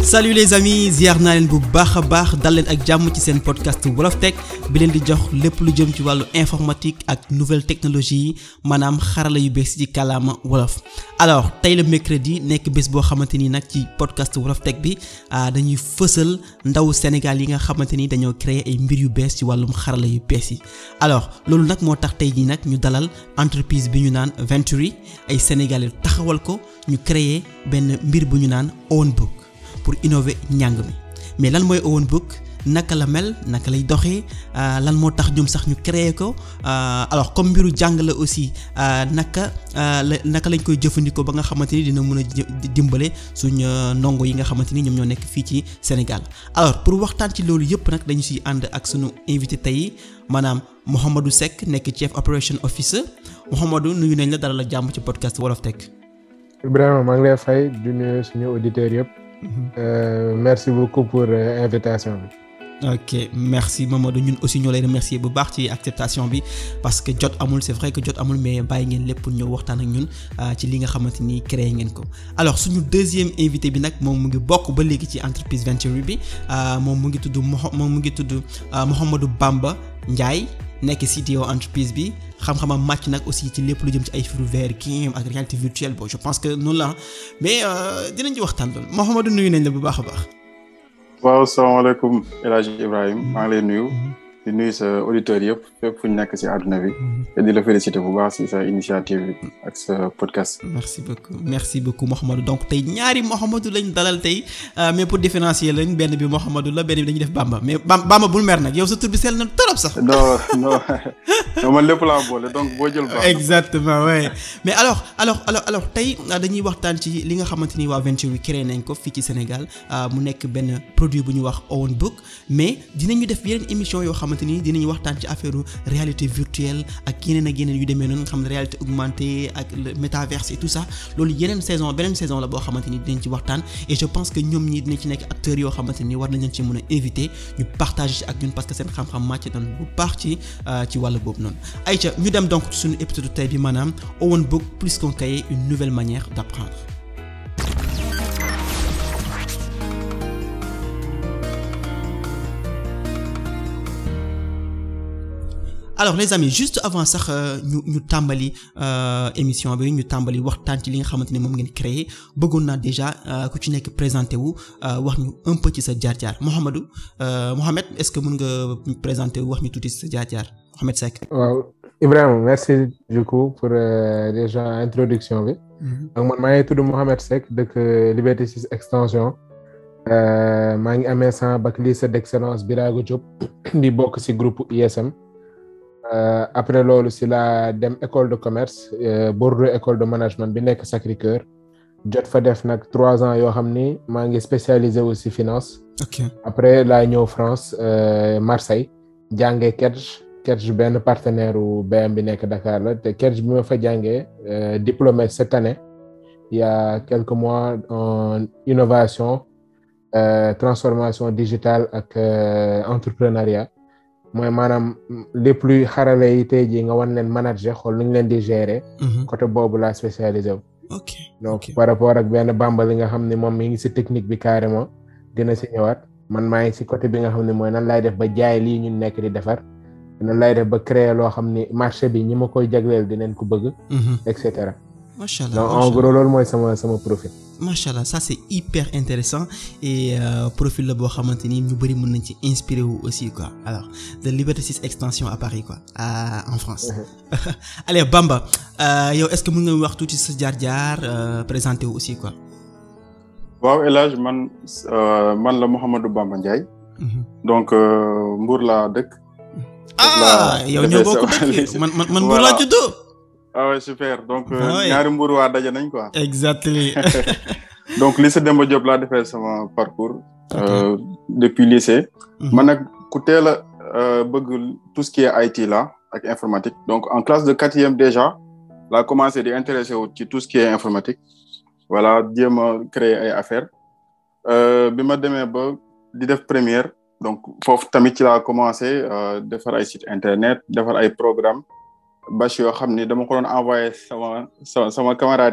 Salut les amis, ziar naa leen bu baax a baax dal leen ak jàmm ci seen podcast Wolof Tech bi leen di jox lépp lu jëm ci wàllu informatique ak nouvelle technologie yi maanaam xarala yu bees ci kàllaama wolof. Alors tey la mercredi nekk bés boo xamante ni nag ci podcast Wolof Tech bi dañuy fësal ndawu Sénégal yi nga xamante ni dañoo créer ay mbir yu bees ci wàllum xarala yu bees yi. Alors loolu nag moo tax tey jii nag ñu dalal entreprise bi ñu naan Venturi ay Sénégalais taxawal ko ñu créer benn mbir bu ñu naan Own Book pour innover njàng mi mais lan mooy Own Book naka la mel naka lay doxee lan moo tax ñoom sax ñu créer ko alors comme mbiru jàng la aussi naka lañ koy jëfandikoo ba nga xamante ni dina mën a dimbale suñ ndongo yi nga xamante ni ñoom ñoo nekk fii ci Sénégal. Alors pour waxtaan ci loolu yëpp nag dañu siy ànd ak sunu invité tey maanaam Mouhamadou Seck nekk Chief Operation Officer. Mouhamadou nuyu nañ la dalal ak jàmm ci podcast Wolof Tech. Ibrahima maa ngi lay fay di nuyu suñu auditeurs yëpp. Merci beaucoup pour invitation bi. Ok merci Mamadou ñun aussi ñoo lay remercier bu baax ci acceptation bi parce que jot amul c'est vrai que jot amul mais bàyyi ngeen lépp pour ñëw waxtaan ak ñun ci li nga xamante ni créé ngeen ko. Alors suñu deuxième invité bi nag moom mu ngi bokk ba léegi ci entreprise Venturi bi moom mu ngi tudd Mouhamadou Bamba Ndiaye nekk CTO entreprise bi xam-xamam màcc nag aussi ci lépp lu jëm ci ay firu VR ak réalité virtuelle bon je pense que noonu la mais dinañ ci waxtaan loolu Mouhamadou nuyu nañ la bu baax a baax. waaw salaamaaleykum El Hadj Ibrahima maa ngi lay nuyu di nuyu sa auditeurs yëpp fépp fu ñu nekk ci àdduna bi te di la féliciter bu baax ci sa initiative bi ak sa podcast. merci beaucoup Mouhamadou donc tey ñaari Mouhamadou lañ dalal tey mais pour différencier lañ benn bi Mouhamadou la benn bi dañuy def Bamba mais Bamba bul mer nag yow sa tur bi sell na trop sax. non man lépp laa boole donc boo jël Bamba. exactement ouais mais alors tey dañuy waxtaan ci li nga xamante ni waa Venturi créé nañ ko fii ci Sénégal mu nekk benn produit bu ñu wax Own Book mais dinañu def yeneen émission yoo xamante ni dinañu waxtaan ci affaire réalité virtuelle ak yeneen yu demee noonu nga xam ne réalité augmentée ak le métaverse et tout ça loolu beneen saison la boo xamante ni dinañ ci waxtaan et je pense que ñoom ñi dinañ ci nekk acteurs yoo xamante ni war nañ leen ci mën a inviter ñu partager ci ak ñun parce que seen xam-xam màcc nañ bu baax ci wàllu boobu noonu. Aïcha ñu dem donc ci suñu épisode tey bi maanaam Own Book plus qu'un cahier une nouvelle manière d'apprendre. Alors les amis juste avant sax ñu tàmbali émission bi ñu tàmbali waxtaan ci li nga xamante ne moom ngeen créé bëggoon naa déjà ku ci nekk présenté wu wax ñu un peu ci sa jaar-jaar Mohamed est-ce que mën nga présenter wu wax ñu tuuti ci sa jaar-jaar Mohamed Seck. waaw Ibrahima merci du coup pour déjà introduction bi. donc man maa ngi tudd Mohamed Seck dëkk Liberté 6 extension maa ngi amee sama bac lycée d'excellence Birago Diop di bokk ci groupe ISM. Après loolu si la dem école de commerce Bordeaux école de management bi nekk Sacré-Cœur jot fa def nag 3 ans yoo xam ni maa ngi spécialisé aussi finance. ok après laa ñëw France Marseille jàngee Kerj benn partenaire u BM bi nekk Dakar la te Kerj bi ma fa jàngee diplômé cette année il y a quelques mois en innovation transformation digitale ak entrepreneuriat. mooy maanaam lépp luy xarale yi tey jii nga wan leen manager xool nu ñu leen di gérer. côté boobu laa spécialisé wu. ok donc par rapport ak benn Bamba li nga xam ne moom mi ngi ci technique bi carrément dina ci ñëwaat man maa ngi ci côté bi nga xam ne mooy nan laay def ba jaay lii ñun nekk di defar nan laay def ba créer loo xam ni marché bi ñi ma koy jagleel dinañ ko bëgg. et cetera. macha allah donc en gros loolu mooy sama profil. macha allah ça c'est hyper intéressant et profil la boo xamante ni ñu bari mën nañ ci inspiré wu aussi quoi alors de Liberté 6 extension à Paris quoi en France. allez Bamba yow est-ce que mën nga wax tuuti sa jaar-jaar présenter wu aussi quoi. waaw El Hadj man la Mouhamadou Bamba Ndiaye. donc Mbour laa dëkk. yow ñoo bokk dëkk man Mbour laa juddoo. ah ouais super donc ñaari Mbour waa daje nañ quoi. exactement. donc lycée Demba Diop laa defee sama parcours. depuis lycée. man nag ku teel a bëgg tout ce qui est IT là ak informatique donc en classe de 4e déjà laa commencé di intéressé wu ci tout ce qui est informatique voilà jéem a créer ay affaires bi ma demee ba di def première donc foofu tamit ci laa commencé defar ay site internet defar ay programme bâche yoo xam ni dama ko doon envoyé sama camarades yi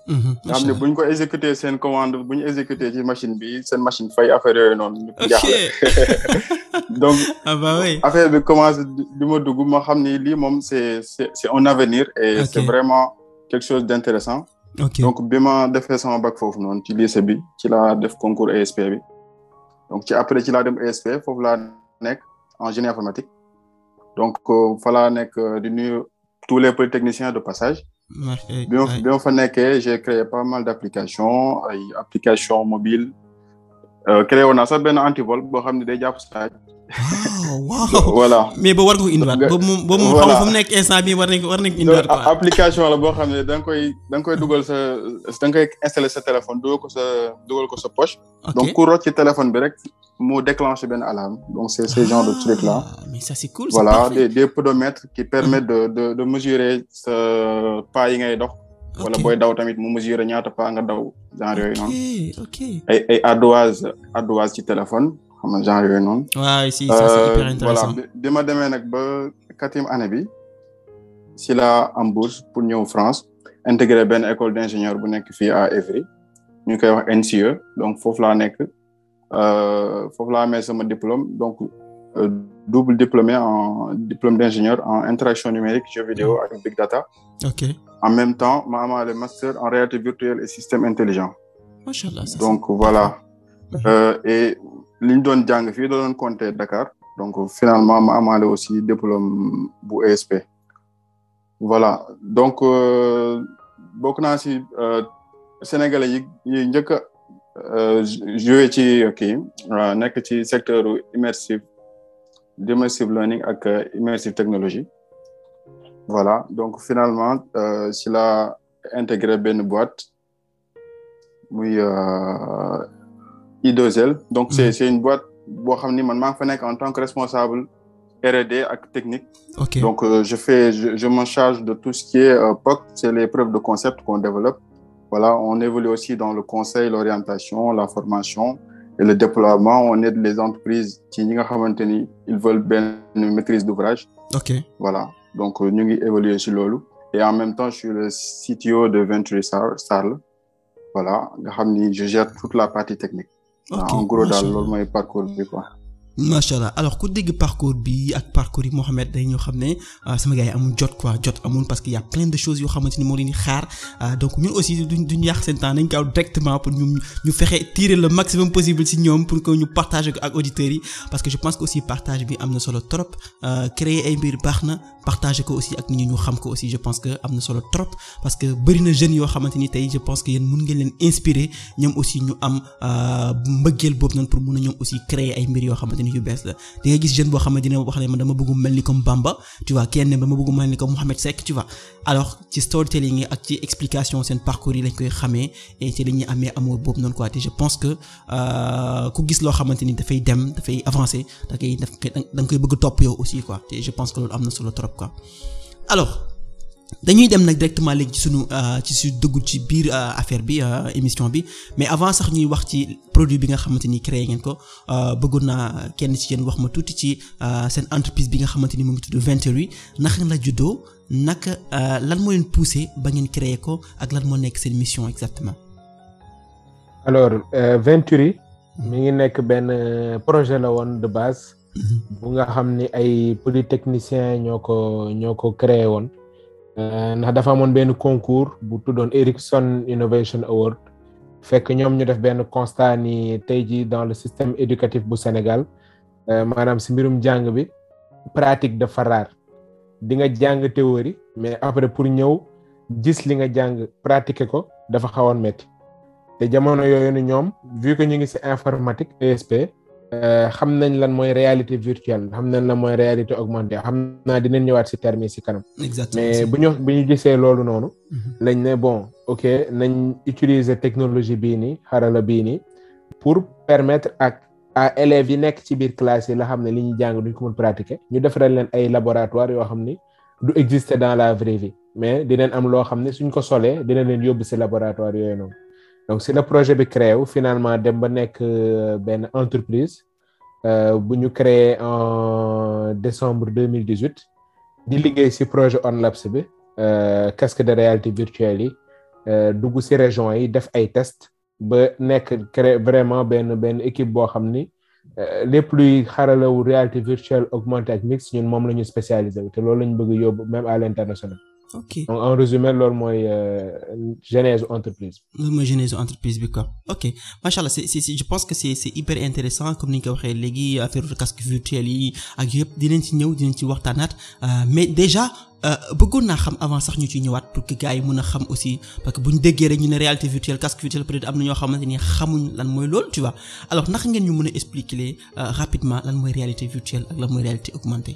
nga xam ne bu ñu ko exécuter seen commande bu ñu exécuter ci machine bi seen machine fay affaire yooyu noonu. ñu jaaxle donc. affaire bi commencé di ma dugg ma xam ni lii moom c'est un avenir. et c'est vraiment quelque chose d'intéressant. donc bi ma defee sama bac foofu noonu ci lycée bi ci laa def concours ESP bi donc après ci laa dem ESP foofu laa nekk en génie informatique donc fa laa nekk di nuyu tous les polytechniciens de passage. bi ma fa nekkee j'ai créé pas mal d'applications ay applications mobiles créé woon naa sax benn antivol boo xam ne day jàpp saa. waaw voilà mais ba war nga ko indiwaat boobu moom xam nga fu mu nekk instant bi war nañ ko indiwaat quoi. application la boo xam ne da nga koy dugal da nga koy installer sa téléphone dugal ko sa poche. donc ku rocc ci téléphone bi rek mu déclencher benn alarme donc c'est ce genre de truc là. mais ça c'est cool. voilà des podomètres qui permettent de mesurer sa pas yi ngay dox. wala booy daw tamit mu mesurer ñaata pas nga daw genre yooyu noonu. ok ay ardoise ci téléphone. xam nga genre yooyu noonu. waaw si ça c'est hyper intéressant. voilà bi ma demee nag ba 4e année bi si la am bourse pour ñëw France intégrer benn école d'ingénieur bu nekk fii à Évry ñu koy wax NCE donc foofu laa nekk foofu laa amee sama diplôme donc double diplôme d'ingénieur en interaction numérique jeux vidéo ak big data. ok en même temps ma amaale master en réalité virtuelle et système intelligent. Machallah, donc voilà. et li ñu doon jàng fii doon compter Dakar donc finalement ma amaale aussi diplôme bu ESP voilà donc bokk naa ci sénégalais yi njëkk a joué ci kii nekk ci secteur immersive learning ak immersive technology voilà donc finalement si la intégré benn boîte muy I2L donc c'est une boîte boo xam ni man maa ngi fa nekk en tant que responsable R&D ak technique. donc je m'en charge de tout ce qui est POC, c'est les preuves de concept qu'on développe. Voilà, on évolue aussi dans le conseil, l'orientation, la formation et le déploiement. On aide les entreprises qui ñi nga xamante ni ils veulent une maîtrise d'ouvrage. Voilà, donc ñu ngi évoluer ci loolu. Et en même temps, je suis le CTO de Venturi Sarl. Voilà, nga xam ni je gère toute la partie technique. En gros daal loolu mooy parcours bi quoi. Machallah alors ku dégg parcours bi ak parcours yi Mohamed day ñoo xam ne sama gars yi amul jot amul parce que y a plein de choses yoo xamante ni moo leen di xaar donc ñun aussi duñ yàq seen temps nañ ko directement pour ñu fexe tirer le maximum possible ci ñoom pour que ñu partager ko ak auditeurs yi parce que je pense que aussi partage bi am na solo trop créer ay mbir baax na partager ko aussi ak nit ñi ñu xam ko aussi je pense que am na solo trop parce que bari na jeunes yoo xamante ni tey je pense que yéen mën ngeen leen inspirer ñoom aussi ñu am mbëggeel boobu noonu pour mën a ñoom aussi créer ay mbir yoo xamante yu bees la di nga gis jeune boo xam ne dina wax ne man dama bëgg mel ni comme Bamba tu vois kenn dama bëgg mel ni comme Mohamed Seck tu vois alors ci storytelling yi ak ci explication seen parcours yi lañ koy xamee et ci la ñuy amee amour boobu noonu quoi te je pense que ku gis loo xamante ni dafay dem dafay avancer da nga koy bëgg topp yow aussi quoi te je pense que loolu am na solo trop quoi alors dañuy dem nag directement léegi ci suñu dugg ci biir affaire bi émission bi mais avant sax ñuy wax ci produit bi nga xamante ni créé ngeen ko bëggoon naa kenn ci yéen wax ma tuuti ci seen entreprise bi nga xamante ni mu ngi tudd Venturi naka la juddoo naka lan moo leen poussé ba ngeen créé ko ak lan moo nekk seen mission exactement. alors Venturi mi ngi nekk benn projet la woon de base. bu nga xam ni ay polytechniciens ñoo ko créé woon. ndax dafa amoon benn concours bu tuddoon Ericsson Innovation Award fekk ñoom ñu def benn constat ni tey jii dans le système éducatif bu Sénégal maanaam ci mbirum jàng bi pratique dafa rare di nga jàng théorie mais après pour ñëw gis li nga jàng pratiquer ko dafa xawoon metti te jamono yooyu ni ñoom vu que ñu ngi ci informatique ESP xam nañ lan mooy réalité virtuelle xam nañ lan mooy réalité augmentée xam naa dinañ ñëwaat ci terme yi ci kanam. exactement mais bu ñu gisee loolu noonu. lañ ne bon ok nañ utiliser technologie bii nii xarala bii nii pour permettre à élèves yi nekk ci biir classe yi la xam ne li ñuy jàng duñ ko mën pratiquer ñu defaral leen ay laboratoire yoo xam ni du exister dans la vraie vie mais dinañ am loo xam ne suñ ko solee dina leen yóbbu ci laboratoire yooyu noonu. donc si le projet bi créé wu finalement dem ba nekk benn entreprise bu ñu créé en décembre 2018 di liggéey ci projet OnLabs bi casque de réalité virtuelle yi dugg ci région yi def ay tests ba nekk créer vraiment benn équipe boo xam ni lépp luy xaralawu réalité virtuelle augmentée ak mixte ñun moom la ñu spécialisé te loolu la ñu bëgg yóbbu même à l'international. ok donc en résumé loolu mooy genèse entreprise. loolu mooy genèse entreprise bi quoi ok macha allah c'est je pense que c'est hyper intéressant comme ni nga ko waxee léegi affaire casque virtuel yi ak yëpp dinañ ci ñëw dinañ ci waxtaanaat mais déjà bëggoon naa xam avant sax ñu ci ñëwaat pour que gars yi mën a xam aussi parce que bu ñu déggee rek ñu ne réalité virtuelle casque virtuel peut-être am na ñoo xamante ni xamuñ lan mooy loolu tu vois alors naka ngeen ñu mën a expliquer rapidement lan mooy réalité virtuelle ak lan mooy réalité augmentée.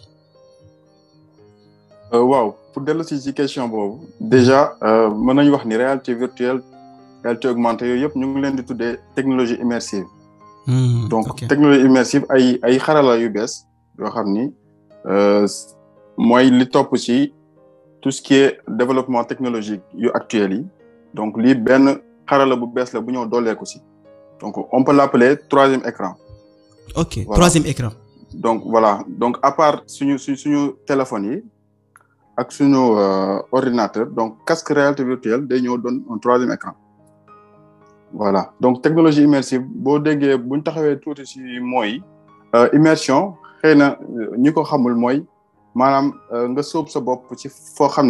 waaw pour dellu ci question boobu déjà mën nañu wax ni réalité virtuelle réalité augmentée yooyu yëpp ñu ngi leen di tuddee technologie immersive. donc technologie immersive ay xarala yu bees yoo xam ni mooy li topp ci tout ce qui est développement technologique yu actuel yi donc lii benn xarala bu bees la bu ñëw dooleeku ci donc on peut l'appeler troisième écran. ok voilà. Troisième écran. donc voilà donc à part suñu téléphone yi. ak suñu ordinateur donc casque réalité virtuelle day ñëw doon un troisième écran voilà donc technologie immersive boo déggee buñ taxawee tuuti ci mooy immersion xëy na ñi ko xamul mooy maanaam nga sóob sa bopp ci foo xam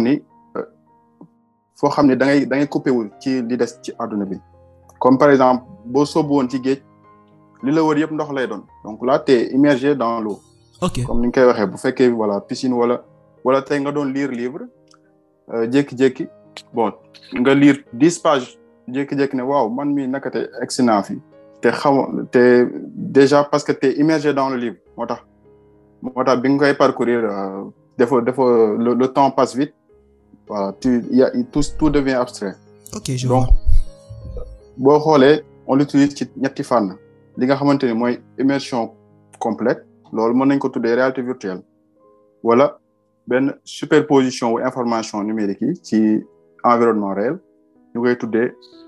ni da ngay coupé wul ci li des ci àdduna bi comme par exemple boo sóobu woon ci géej li la wër yëpp ndox lay doon donc là t'es immergé dans l'eau ok comme ni ñu koy waxee bu fekkee voilà piscine wala tey nga doon lire livre jékki-jékki bon nga lire 10 pages jékki-jékki ne waaw man mii naka te egsi naa fi te déjà parce que t'es immergé dans le livre moo tax bi nga koy parcourir dafa le temps passe vite voilà tout devient abstrait. ok je vois donc boo xoolee on l'utilise ci ñetti fànn li nga xamante ni mooy immersion complète loolu mën nañ ko tuddee réalité virtuelle wala benn superposition wu information numérique yi ci environnement réel ñu koy tuddee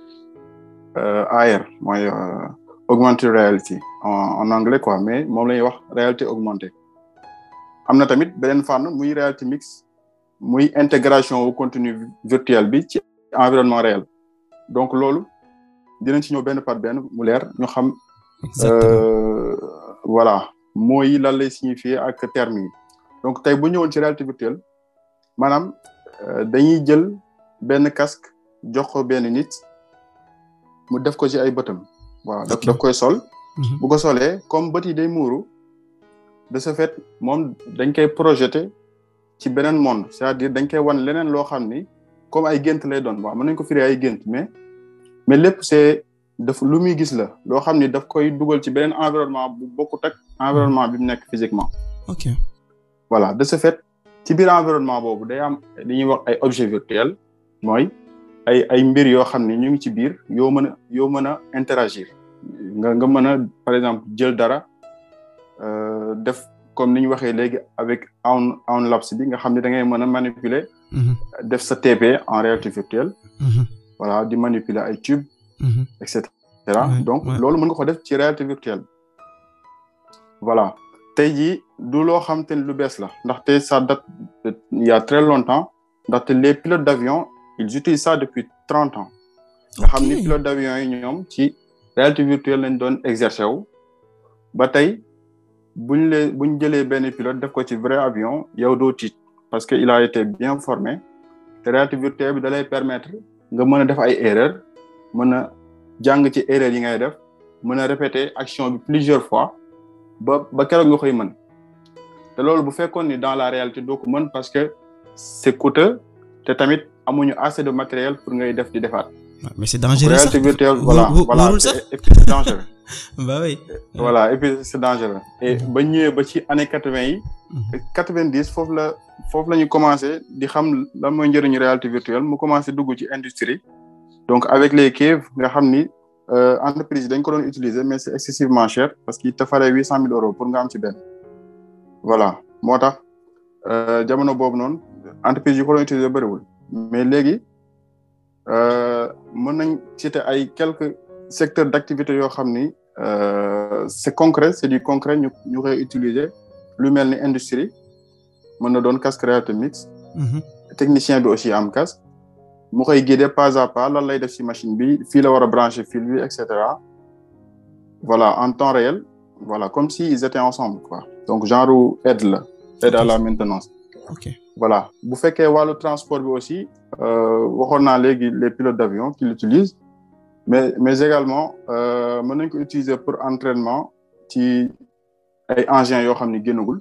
AR mooy augmented reality en anglais quoi mais moom la ñuy wax réalité augmentée am na tamit beneen fànn muy réalité mixte muy intégration wu contenu virtuel bi ci environnement réel donc loolu dinañ ci ñëw benn par benn mu leer ñu xam voilà mooy lan lay signifier ak termes yi donc tey bu ñëwoon ci réalité virtuelle maanaam dañuy jël benn casque jox ko benn nit mu def ko ci ay bëtam waaw daf koy sol bu ko solee comme bët yi day muuru de ce fait moom dañ koy projeter ci beneen monde c'est-à-dire dañ koy wan leneen loo xam ni comme ay gént lay doon waaw mën nañ ko firi ay gént mais lépp c'est lu muy gis la loo xam ni daf koy dugal ci beneen environnement bu bokkut ak environnement bi mu nekk physiquement. ok voilà de ce fait ci biir environnement boobu day am li ñuy wax ay objets virtuels mooy ay mbir yoo xam ni ñu ngi ci biir yoo mën a interagir nga mën a par exemple jël dara def comme ni ñu waxee léegi avec Onlabs bi nga xam ne da ngay mën a manipuler. def sa TP en réalité virtuelle. voilà di manipuler ay tubes. et cetera donc loolu mën nga ko def ci réalité virtuelle. voilà tey jii du loo xam te ne lu bees la ndaxte ça date il y a très longtemps ndaxte les pilotes d'avion ils utilisent ça depuis 30 ans. nga xam ni pilotes d'avion yi ñoom ci réalité virtuelle lañ doon exercer wu ba tey buñ jëlee benn pilote def ko ci vrai avion yow doo tiit parce que il a été bien formé te réalité virtuelle bi da lay permettre nga mën a def ay erreurs mën a jàng ci erreurs yi ngay def mën a répéter action bi plusieurs fois ba keroog nga koy mën te loolu bu fekkoon ni dans la réalité doo ko mën parce que c'est coûteux te tamit amuñu assez de matériel pour ngay def di defaat. mais c'est dangereux ça réalité virtuelle voilà et puis c'est dangereux. bah oui. voilà et puis c'est dangereux. et ba ñëwee ba ci année 80 yi. 90 foofu la ñu commencé di xam lan mooy njëriñu réalité virtuelle mu commencé dugg ci industrie. donc avec les caves nga xam ni entreprise dañ ko doon utiliser mais c'est excessivement cher parce que te fare 800 000 euros pour nga am ci benn. voilà moo tax jamono boobu noonu entreprise yu ko doon utiliser bëriwul mais léegi mën nañ citer ay quelques secteurs d'activité yoo xam ni c'est concret c'est du concret ñu koy utiliser lu mel ni industrie mën na doon casque réalité mixte. technicien bi aussi am casque mu koy guider pas à pas lan lay def ci machine bi fii la war a brancher fil bi et cetera voilà en temps réel voilà comme si ils étaient ensemble quoi donc genre aide à la maintenance. ok voilà bu fekkee wàllu transport bi aussi waxoon naa léegi les pilotes d'avion qui l'utilisent mais également mën nañ ko utiliser pour entraînement ci ay engins yoo xam ni génnagul.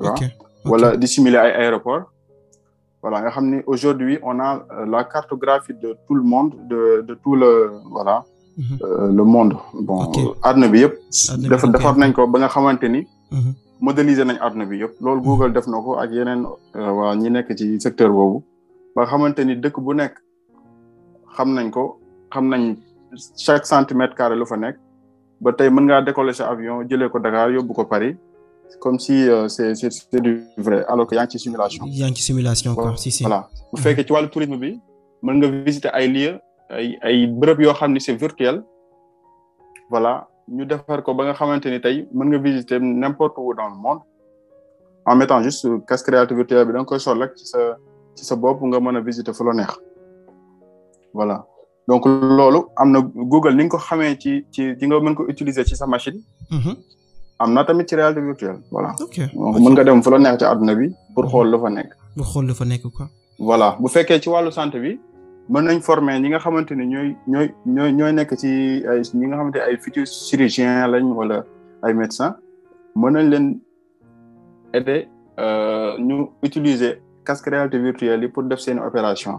wala di simuler ay aéroport voilà nga xam ni aujourd'hui on a la cartographie de tout le monde de tout le voilà le monde bon àdduna bi yëpp defar nañ ko ba nga xamante ni modéliser nañ àdduna bi yëpp loolu Google def na ko ak yeneen waa ñi nekk ci secteur boobu ba nga xamante ni dëkk bu nekk xam nañ chaque centimètre carré lu fa nekk ba tey mën ngaa décoller sa avion jëlee ko Dakar yóbbu ko Paris comme si c'est du vrai alors que yaa ngi ci simulation. quoi si. voilà bu fekkee ci wàllu tourisme bi mën nga visiter ay lieux ay bërëb yoo xam ni c'est virtuel voilà ñu defar ko ba nga xamante ni tey mën nga visiter n'importe où dans le monde en mettant juste casque réalité virtuelle bi da nga koy sol rek ci sa bopp nga mën a visiter fu la neex voilà donc loolu am na Google ni nga ko xamee ci nga mën ko utiliser ci sa machine. am na tamit ci réalité virtuelle voilà. donc mën nga dem fu la neex ci àdduna bi pour xool lu fa nekk. quoi. voilà bu fekkee ci wàllu santé bi mën nañ former ñi nga xamante ni ñooy nekk ci ay ñi nga xamante ay futurs chirurgiens lañ wala ay médecins mën nañ leen aider ñu utiliser casque réalité virtuelle yi pour def seen opération.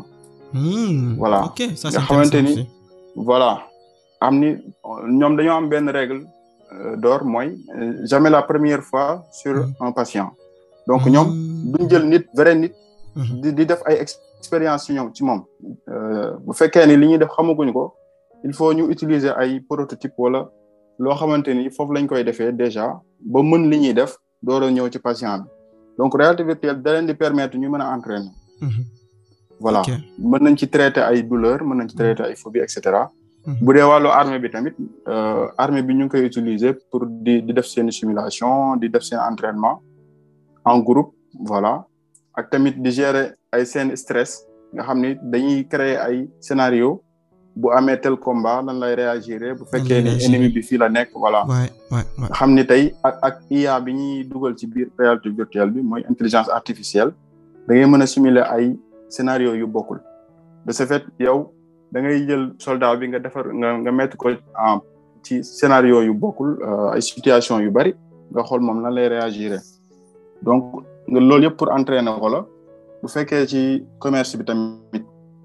voilà nga xamante ni voilà am ni ñoom dañoo am benn règle. d'or mooy jamais la première fois sur un patient donc ñoom duñ jël vrai nit di def ay expérience ci moom bu fekkee ni li ñuy def xamaguñ ko il faut ñu utiliser ay prototype wala loo xamante ni foofu lañ koy defee déjà ba mën li ñuy def door a ñëw ci patient bi donc réalité virtuelle da leen di permettre ñu mën a entraîner voilà mën nañ ci traiter ay douleurs mën nañ ci traiter ay phobie et cetera bu dee wàllu armée bi tamit armée bi ñu ngi koy utiliser pour di def seen simulation di def seen entraînement en groupe voilà ak tamit di gérer ay seen stress nga xam ni dañuy créer ay scénario bu amee tel combat lan lay réagir bu fekkee ni ennemi bi fii la nekk voilà nga xam ni tey ak IA bi ñuy dugal ci biir réalité virtuelle bi mooy intelligence artificielle da ngay mën a simuler ay scénario yu bokkul de ce fait yow da ngay jël soldat bi nga defar nga mettre ko ci scénario yu bokkul ay situation yu bari nga xool moom lan lay réagir donc nga loolu yëpp pour entraîner ko la bu fekkee ci commerce bi tamit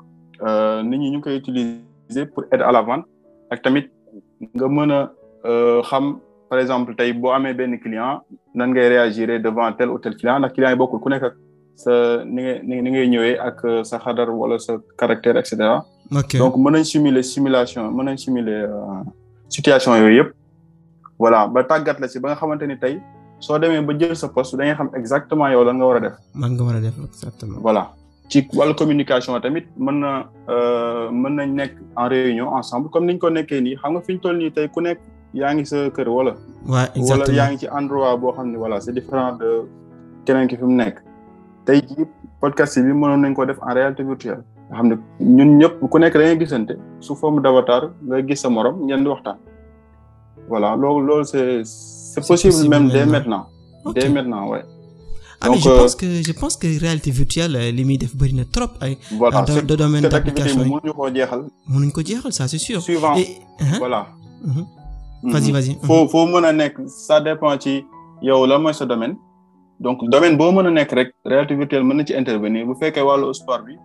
nit ñi ñu koy utiliser pour aide à la vente ak tamit nga mën a xam par exemple tey boo amee benn client nan ngay réagir devant tel ou tel client ndax client yi bokkul ku nekk ak sa ni ngay ñëwee ak sa xadar wala sa caractère et cetera. donc mën nañ simuler situation yooyu yëpp voilà ba tàggat la ci ba nga xamante ni tey soo demee ba jël sa poste da ngay xam exactement yow lan nga war a def. exactement. voilà ci wàllu communication tamit mën nañ nekk en réunion ensemble comme niñ ko nekkee nii xam nga fi ñu toll nii tey ku nekk yaa ngi sa kër wala. exactement wala yaa ngi ci endroit boo xam ne voilà c'est différent de keneen ki fi mu nekk. tey jii podcast bi mënoon nañ ko def en réalité virtuelle nga xam ne ñun ñëpp ku nekk da ngay gisante sous forme d'avatar nga gis sa morom ngeen di waxtaan voilà loolu c'est possible même dès maintenant. dès maintenant ouais. donc je pense que réalité virtuelle li muy def bari na trop ay. voilà de domaine d'application yi mënuñu koo jeexal. mënuñ ko jeexal ça c'est sûr. suivant voilà. vas-y. foo mën a nekk ça dépend ci yow la mooy sa domaine. donc domaine boo mën a nekk rek réalité virtuelle mën na ci intervenir bu fekkee wàllu sport bi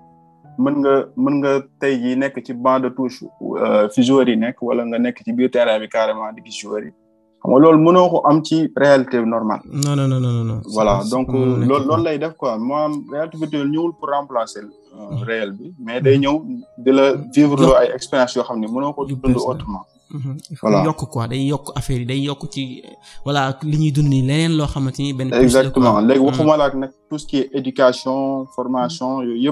mën nga tey jii nekk ci banc de touche fi joueurs yi nekk wala nga nekk ci biir terrain bi carrément di gis joueurs yi xam nga loolu mënoo ko am ci réalité normale. non. voilà donc loolu lay def quoi moom réalité virtuelle ñëwul pour remplacer réel bi mais day ñëw di la vivre loo ay expérience yoo xam ne mënoo ko dund autrement. voilà yokk quoi day yokk affaire yi day yokk ci voilà li ñuy dund nii leneen loo xamante ni benn. exactement léegi waxuma la ak nag tout ce qui est éducation formation yooyu yëpp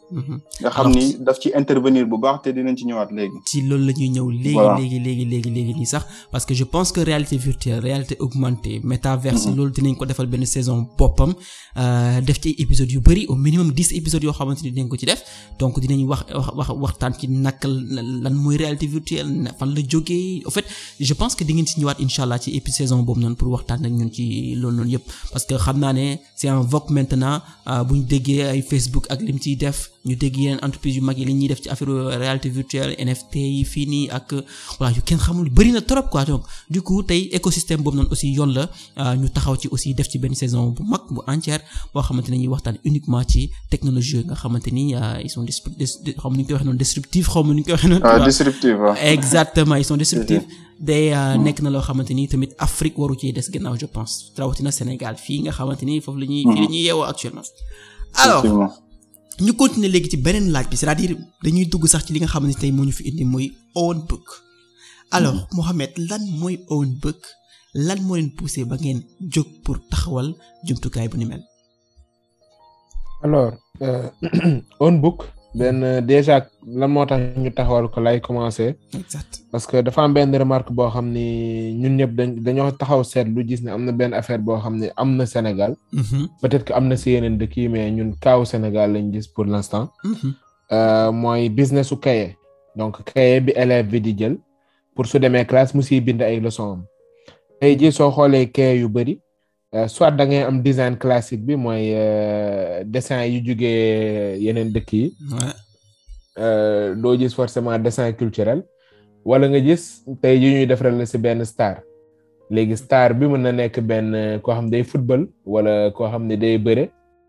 nga xam ni daf ci intervenir bu baax te dinañ ci ñëwaat léegi. ci loolu la ñuy ñëw léegi nii sax parce que je pense que réalité virtuelle réalité augmentée métaverse loolu dinañ ko defal benn saison boppam def ci épisodes yu bari au minimum 10 épisodes yoo xamante ni dinañ ko ci def donc dinañ waxtaan ci naka lan mooy réalité virtuelle fan la jógee en fait je pense que di ngeen ci ñëwaat inshallah ci saison boobu noonu pour waxtaan ak ñun ci loolu noonu yëpp parce que xam naa ne c'est en vogue maintenant bu ñu déggee ay Facebook ak lim ciy def ñu dégg yeneen entreprise yu mag yi li ñuy def ci affaire réalité virtuelle NFT yi fii nii ak voilà yu kenn xamul bari na trop quoi donc du coup tey écosystème boobu noonu aussi yoon la ñu taxaw ci aussi def ci benn saison bu mag bu entière boo xamante ne ñuy waxtaan uniquement ci technologie nga xamante ni ils sont xaw ma nu ñu koy waxee noonu disruptifs xaw ma nu ñu koy waxee noonu. Disruptifs exactement ils sont disruptifs. day nekk na loo xamante ni tamit Afrique waru ci des gannaaw je pense rawatina Sénégal fii nga xamante ni foofu la ñuy fii la ñuy yeewoo actuellement. alors ñu continuer léegi ci beneen laaj bi c'est-à-dire dañuy dugg sax ci li nga xamante ni tey moo ñu fi indi mooy Owen Book alors Mohamed lan mooy Owen Book lan moo leen poussé ba ngeen jóg pour taxawal jumtukaay bu ni mel. alors Owen Book benn déjà lan moo tax ñu taxawal ko lay commencer. exact parce que dafa am benn remarque boo xam ni ñun ñëpp dañoo taxaw seetlu gis ne am na benn affaire boo xam ne am na Sénégal. peut-être que am na si yeneen dëkk yi mais ñun kaaw Sénégal lañ gis pour l'instant. mooy business su cahier donc cahier bi élève bi di jël pour su demee classe mu siy bind ay leçons am tey jii soo xoolee cahier yu bari soit da ngay am design classique bi mooy dessin yu jugee yeneen dëkk yi. doo gis forcément dessin culturel. wala nga gis tey yi ñuy defaral la ci benn star léegi star bi mën na nekk benn koo xam day football wala koo xam ne day bëre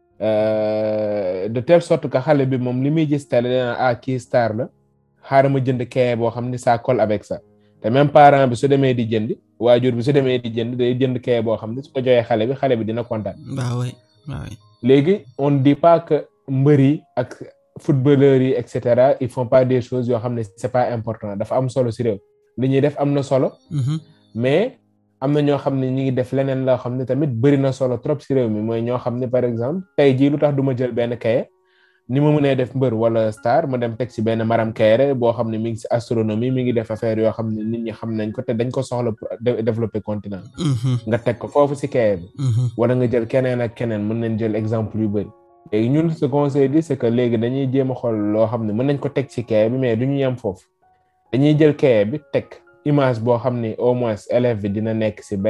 de telle sorte que xale bi moom li muy gis télé dana kii star la xaaral ma jënd cahier boo xam ni ça colle avec ça te même parent bi su demee di jënd waajur bi su demee di jënd day jënd cahier boo xam ne su ko joxee xale bi dina kontaan. waaw léegi on dit pas que mbër yi ak footballeurs yi et cetera ils font pas des choses yoo xam ne c'est pas important dafa am solo ci réew li ñuy def am na solo. mais am na ñoo xam ne ñu ngi def leneen loo xam ne tamit bari na solo trop ci réew mi mooy ñoo xam ne par exemple tey jii lu tax du ma jël benn cahier ni ma mënee def mbër wala star ma dem teg ci benn Maram Kairé boo xam ne mi ngi ci astronomie mi ngi def affaire yoo xam ne nit ñi xam nañ ko te dañ ko soxla pour développer continent. nga teg ko foofu ci cahier bi. wala nga jël keneen ak keneen mën nañ jël exemple yu bari. léegi ñun ce qu'on s'est dit c'est que léegi dañuy jéem a xool loo xam ne mën nañ ko teg ci cahier bi mais duñu yem foofu dañuy jël cahier bi teg image boo xam ne au moins élève bi dina nekk ci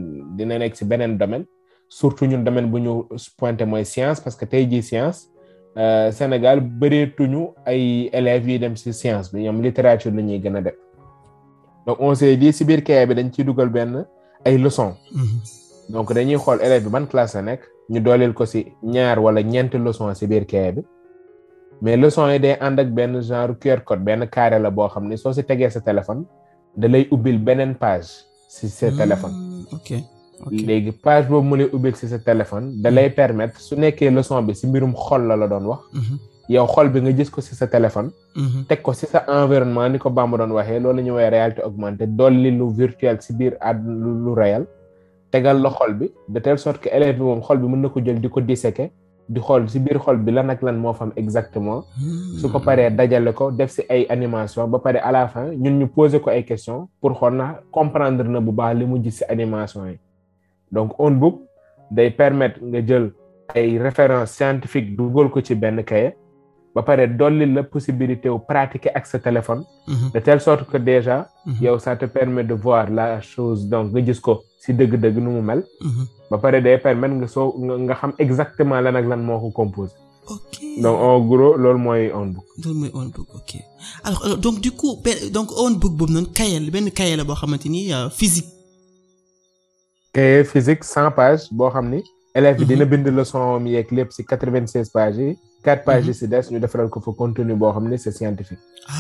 beneen domaine surtout ñun domaine bu ñu pointé mooy science parce que tey jii science Sénégal bëreetuñu ay élèves yi dem ci science bi ñoom littérature la ñuy gën a def donc on s'est dit ci biir cahier bi dañ ciy dugal benn ay leçons. donc dañuy xool élève bi ban classe la nekk ñu dooleel ko ci ñaar wala ñeenti leçons ci biir cahier bi mais leçons yi day ànd ak benn genre QR code benn carré la boo xam ne soo ci tegee sa téléphone da lay ubbil beneen page ci sa téléphone. léegi page boobu mu lay ubbil ci sa téléphone da lay permettre su nekkee leçon bi ci mbirum xol la doon wax. yow xol bi nga gis ko ci sa téléphone. teg ko ci sa environnement ni ko Bamba doon waxee loolu la ñuy woowee réalité augmentée dolli lu virtuel ci biir lu réel. tegal la xol bi de telle sorte que élève bi moom xol bi mën na ko jël di ko disséquer di xool ci biir xol bi lan ak lan moo fa am exactement su ko paree dajale ko def ci ay animation ba pare à la fin ñun ñu poser ko ay questions pour xool na comprendre na bu baax li mu gis ci animation yi donc Owen Book day permettre nga jël ay références scientifiques dugal ko ci benn cahier ba pare dolli la possibilité wu pratiquer ak sa téléphone. de telle sorte que déjà. yow ça te permet de voir la chose donc nga gis ko ci dëgg-dëgg nu mu mel. ba pare day permettre nga xam exactement lan ak lan moo ko composé. ok donc en gros loolu mooy Owen Book. loolu mooy Owen Book ok alors donc du coup donc Owen Book boobu noonu benn cahier la boo xamante ni physique. cahier physique 100 pages boo xam ni. élève bi dina bind leçon mi yeeg lépp ci 96 pages yi. 4 pages yi ci des ñu defaral ko fa contenu boo xam ne c'est scientifique.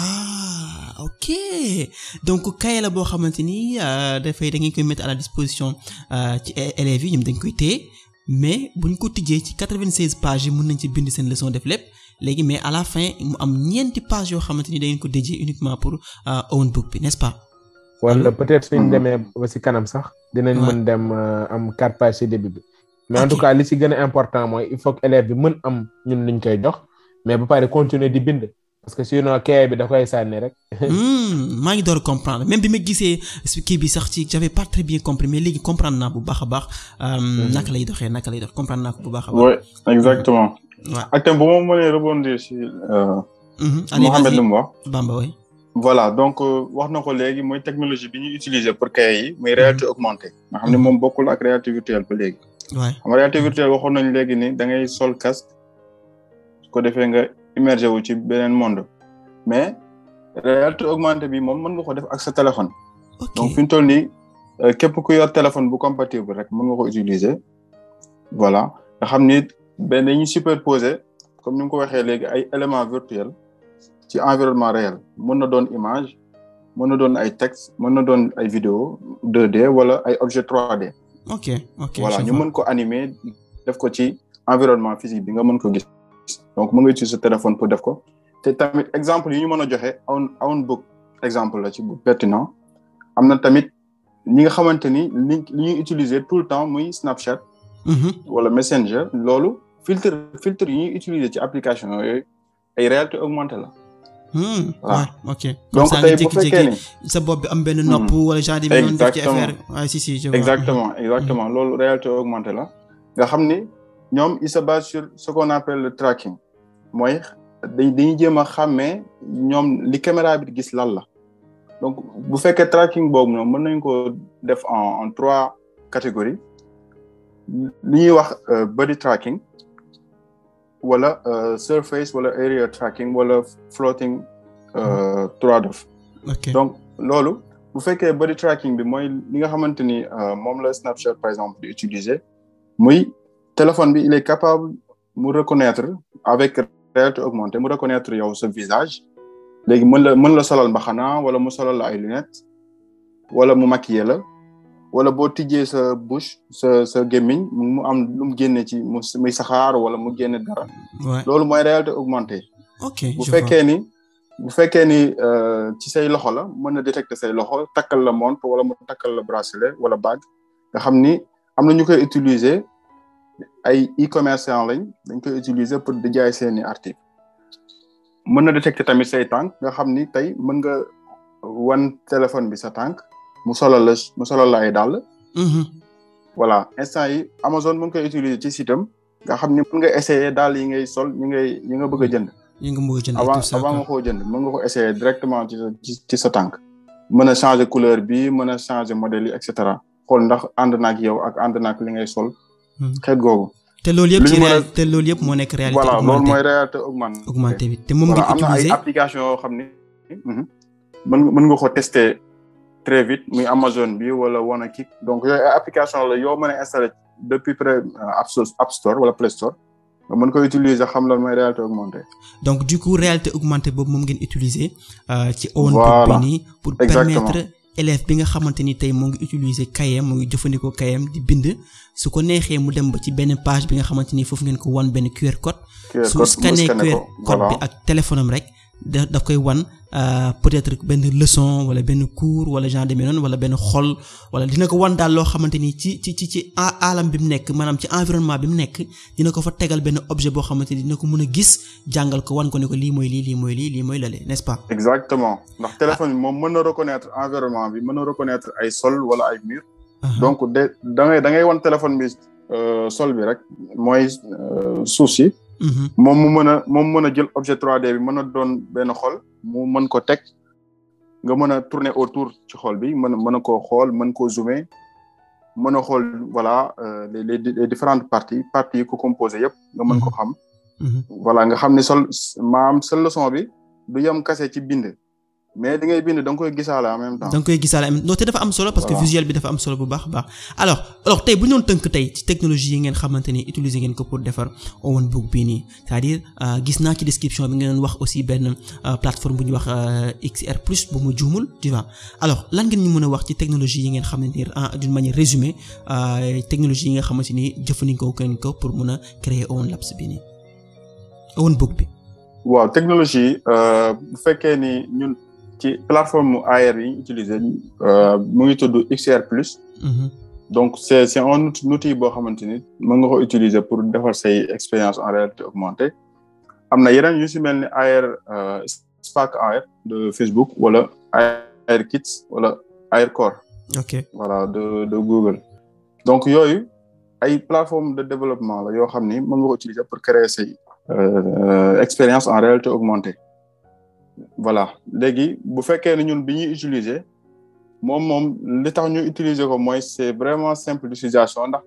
ok donc cahier la boo xamante ni da ngeen koy mettre à la disposition ci élèves yi ñoom dañ koy téye mais buñ ko tijjee ci 96 pages yi mën nañ ci bind seen leçon def lépp léegi mais à la fin mu am ñeenti pages yoo xamante ni da ngeen ko dédié uniquement pour Owen Book bi n'est-ce pas. wala peut-être suñ demee ba ci kanam sax. dinañ mën dem am 4 pages ci début bi. mais en tout cas li ci gën a important mooy il faut que élève bi mën am ñun liñ koy jox mais ba pare continuer di bind parce que sinon kay bi da koy sànni rek. maa ngi door a comprendre même bi ma gisee kii bi sax ci j'avais pas très bien compris mais léegi comprendre naa bu baax a baax. naka lay doxee comprendre naa ko bu baax a baax. oui exactement. waaw ak tam bu ma mënee rebondir ci. Mohamed lu mu wax. Bamba oui. voilà donc wax na ko léegi mooy technologie bi ñuy utiliser pour kay yi muy réalité augmentée. nga xam ne moom bokkul ak réalité virtuelle ba léegi. waay xam nga réalité virtuelle waxoon nañu léegi ni da ngay sol casque su ko defee nga immergé wu ci beneen monde mais réalité augmentée bi moom mën nga ko def ak sa téléphone. donc fi mu toll nii képp ku yor téléphone bu compatible rek mën nga ko utiliser voilà nga xam ni benn dañuy superposer comme ni nga ko waxee léegi ay éléments virtuels ci environnement réel mën na doon image mën na doon ay texte mën na doon ay vidéo 2D wala ay objet 3D. ok voilà ñu mën ko animer def ko ci environnement physique bi nga mën ko gis donc mën nga utiliser sa téléphone pour def ko te tamit exemple yi ñu mën a joxe Ownbook exemple la ci bu pertinent am na tamit ñi nga xamante ni li ñuy utiliser tout le temps muy Snapchat. wala Messenger loolu filtre yi ñuy utiliser ci application yooyu ay réalité augmentée la. waaw ok. donc tey bu fekkee ni sa bopp bi am benn nopp wala genre bi noonu def ci affaire waaye si je vois. exactement loolu réalité augmentée la nga xam ni ñoom il se base sur ce qu'on appelle le tracking mooy dañuy jéem a xàmmee ñoom li caméra bi gis lan la donc bu fekkee tracking boobu ñoom mën nañ ko def en 3 catégories li ñuy wax body tracking wala surface wala area tracking wala floating trade-off. donc loolu bu fekkee body tracking bi mooy li nga xamante ni moom la Snapchat par exemple di utiliser muy téléphone bi il est capable mu reconnaître avec réalité augmentée mu reconnaître yow sa visage léegi mën la solal mbaxana wala mu solal la ay lunettes wala mu maquiller la wala boo tijjee sa bouche sa gémmiñ mu am lu mu génne ci muy saxaar wala mu génne dara. loolu mooy réalité augmentée. ok bu fekkee ni ci say loxo la mën na détecter say loxo takkal la montre wala mu takkal la bracelet wala bague nga xam ni am na ñu koy utiliser ay e-commerçant lañ dañ koy utiliser pour di jaay seeni article mën na détecter tamit say tànk nga xam ni tey mën nga wan téléphone bi sa tànk mu solal la ay dàll. voilà instant yi Amazon mën koy utiliser ci site am nga xam ni mën nga essayer dàll yi ngay sol yi nga bëgg a jënd. avant nga koo jënd mën nga ko essayer directement ci sa tànk mën a changer couleur bi mën a changer modèle yi et cetera xool ndax ànd na ak yow ak ànd na ak li ngay sol. xeet googu. te loolu yëpp moo nekk réalité voilà loolu mooy réalité augmentée bi te moom nga utiliser am na ay application yoo xam ni mën nga ko tester très vite muy Amazon bi wala Wannakik donc yooyu ay application la yoo mën a installer depuis App Store wala Play Store nga mën ko utiliser xam lan mooy réalité augmentée. donc du coup réalité augmentée boobu moom ngeen utiliser ci Ownbook bi nii pour permettre élève bi nga xamante ni tey moo ngi utiliser kayam moo ngi jëfandikoo kayam di bind su ko neexee mu dem ba ci benn page bi nga xamante ni foofu ngeen ko wan benn QR code su scanner QR code bi ak téléphone am rek daf koy wan peut-être benn leçon wala benn cours wala genre de noonu wala benn xol wala dina ko wan daal loo xamante ni ci alam bi mu nekk maanaam ci environnement bi mu nekk dina ko fa tegal benn objet boo xamante ni dina ko mën a gis jàngal ko wan ko ne ko lii mooy lii mooy lale n'est-ce pas. exactement ndax téléphone bi moom mën na reconnaître environnement bi mën na reconnaître ay sol wala ay mur. donc da ngay wan téléphone bi sol bi rek mooy suuf si. moom mu mën a jël objet 3D bi mën a doon benn xol mu mën ko teg nga mën a tourner autour ci xol bi mën a koo xool mën koo zoomer mën a xool voilà les différentes parties yi ko composé yëpp nga mën ko xam. voilà nga xam ne sa leçon bi du yem kase ci bind mais da ngay bind da nga koy gisaale en même temps. da nga koy gisaale non te dafa am solo parce que visuel bi dafa am solo bu baax a baax alors tey bu ñu doon tënk tey ci technologie yi ngeen xamante ni utiliser ngeen ko pour defar Ownbook bii nii c'est-à-dire gis naa ci description bi ngeen wax aussi benn plateforme bu ñuy wax XR+ bu mu juumul tu vois alors lan ngeen ñu mën a wax ci technologie yi ngeen xamante ni d'une manière résumée technologie yi nga xamante ni jëfandikoo ngeen ko pour mën a créer Ownlabs bii nii Ownbook bi. waaw technologie bu fekkee ni ñun. ci plateforme AR yi utilisé mu ngi tudd XR+. donc c'est un outil boo xamante ni mën nga ko utiliser pour defar say expérience en réalité augmentée am na yeneen yu si mel ni Air Spark Air de Facebook wala Air Kits wala Air Core. ok voilà de Google. donc yooyu ay plateforme de développement la yoo xam ni mën nga ko utiliser pour créer say expérience en réalité augmentée. voilà léegi bu fekkee ne ñun bi ñuy utiliser moom li tax ñu utiliser ko mooy c'est vraiment simple d'utilisation ndax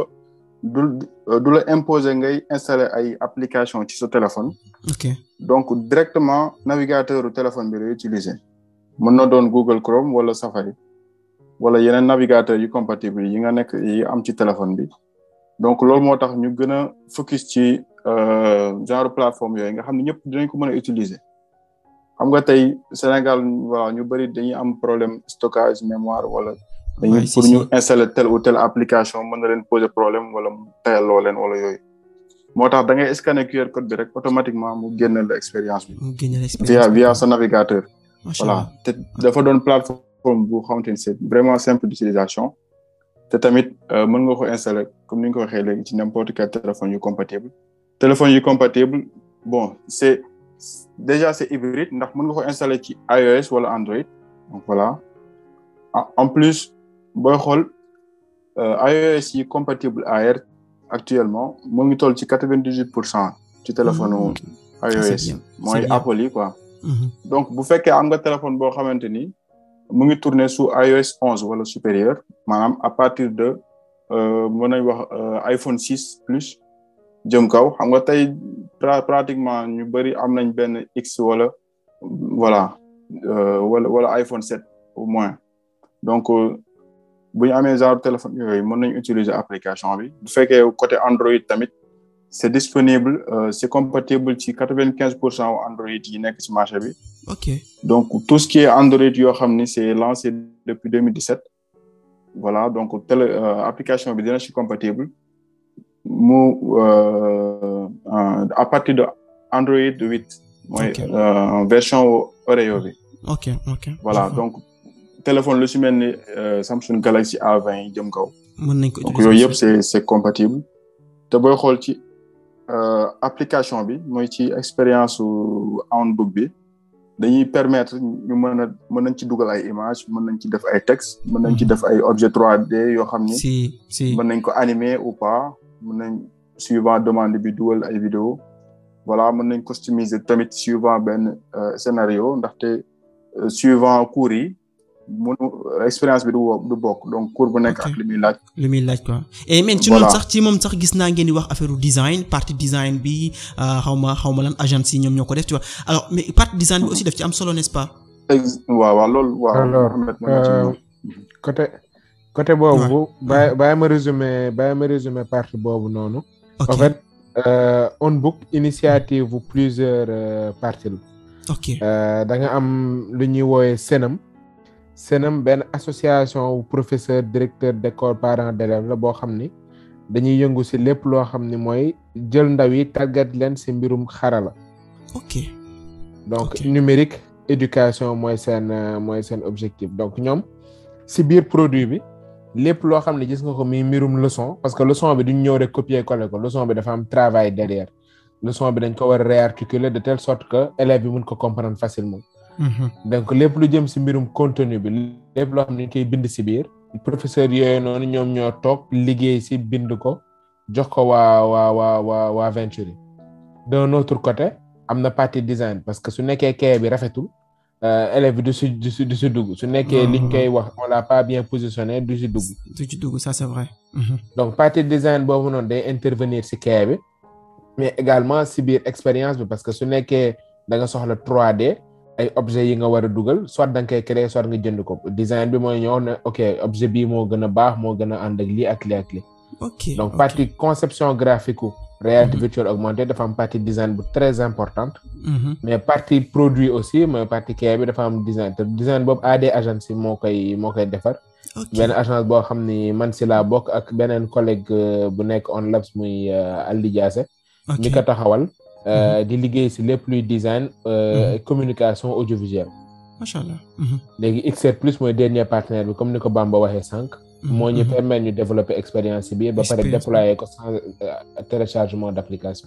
du la imposer ngay installer ay application ci sa téléphone. ok donc directement navigateur u téléphone bi lay utiliser mën na doon Google Chrome wala Safari wala yeneen navigateur yu compatible yi nga nekk yi am ci téléphone bi. donc loolu moo tax ñu gën a focus ci genre plateforme yooyu nga xam ne ñëpp dinañ ko mën a utiliser. xam nga tey Sénégal voilà ñu bari dañuy am problème stockage mémoire wala dañuy pour ñu installer telle ou telle application mën na leen poser problème wala mu tayaloo leen wala yooyu moo tax da ngay scanner QR code bi rek automatiquement mu génne la expérience bi via sa navigateur. voilà te dafa doon plateforme bu xamante ni c'est vraiment simple d'utilisation te tamit mën nga ko installer comme ni nga ko waxee léegi ci n'importe quel téléphone yu compatible bon c'est hybride ndax mën nga ko installer ci iOS wala Android donc voilà en plus booy xool iOS yi compatible Air actuellement mu ngi toll ci 98% ci téléphone iOS mooy Apple yi quoi. donc bu fekkee am nga téléphone boo xamante ni mu ngi tourner sous iOS 11 wala supérieur maanaam à partir de mën nañ wax iPhone 6 plus jëm kaw xam nga tey pratiquement ñu bari am nañ benn X wala voilà wala iPhone 7 au moins donc bu ñu amee genre téléphone yooyu mën nañ utiliser application bi bu fekkee côté Android tamit c'est disponible c'est compatible ci 95% Android yi nekk ci marché bi. ok donc tout ce qui est Android yoo xam ni c'est lancé depuis 2017 voilà donc application bi dina ci compatible. À partir de Android 8 mooy version Oreo bi. ok voilà donc téléphone lu ci mel ni Samsung Galaxy A20 yi jëm kaw. mën nañ ko donc yooyu yëpp c'est compatible te booy xool ci application bi mooy ci expérience su Handbook bi dañuy permettre ñu mën nañ ci dugal ay images mën nañ ci def ay texte mën nañ ci def ay objets 3D yoo xam ni. si mën nañ ko animer ou pas. mën nañ suivant demande bi dugal ay vidéo voilà mën nañ customiser tamit suivant benn scénario ndaxte suivant cours yi expérience bi du bokk donc cours bu nekk ak li muy laaj quoi et men ci loolu sax ci moom sax gis naa ngeen di wax affaire design partie design bi xaw ma lan agence yi ñoom ñoo ko def tu vois alors mais partie design bi aussi daf ci am solo n'est-ce pas. waaw loolu waaw. alors côté boobu bàyyi ma résumer partie boobu noonu. en fait Handbook initiative bu plusieurs parties la. ok da nga am lu ñuy woowe Senam benn association wu professeur directeur d'école parents d'élèves la boo xam ni dañuy yëngu ci lépp loo xam ni mooy jël ndaw yi tàggat leen ci mbirum xarala. ok donc numérique éducation mooy seen objectif donc ñoom ci biir produit bi. lépp loo xam ne gis nga ko mi mbirum leçon parce que leçon bi duñ ñëw rek copier coller ko leçon bi dafa am travail derrière leçon bi dañ ko war a réarticuler de telle sorte que élève bi mën ko comprendre facilement. donc lépp lu jëm ci mbirum contenu bi lépp loo xam ne ñu koy bind ci biir professeur yooyu noonu ñoom ñoo toog liggéey ci bind ko jox ko waa Venturi. d'un autre côté am na partie design parce que su nekkee kay bi rafetul. élève bi du si dugg su nekkee liñ koy wax on l'a pas bien positionné du si dugg ça c'est vrai. donc partie design boobu noonu day intervenir si kay bi mais également si biir expérience bi parce que su nekkee da nga soxla 3D ay objets yi nga war a dugal soit da nga koy créer soit nga jënd ko design bi mooy ñëw ne ok objet bii moo gën a baax moo gën a ànd ak lii ak lii ak lii. donc partie conception graphique réalité virtuelle augmentée dafa am partie design bu très importante. mais partie produit aussi mooy partie kay bi dafa am design te design boobu AD agence moo koy defar. benn agence boo xam ni man si laa bokk ak beneen collègue bu nekk on labs muy Aldi Diassé. ñi ko taxawal. di liggéey si lépp luy design. communication audiovisuelle. macha allah. léegi XR plus mooy dernier partenaire bi comme ni ko Bamba waxee sànq. moo ñu permettre ñu développer expérience ci biir ba pare déployer ko sans téléchargement d'application.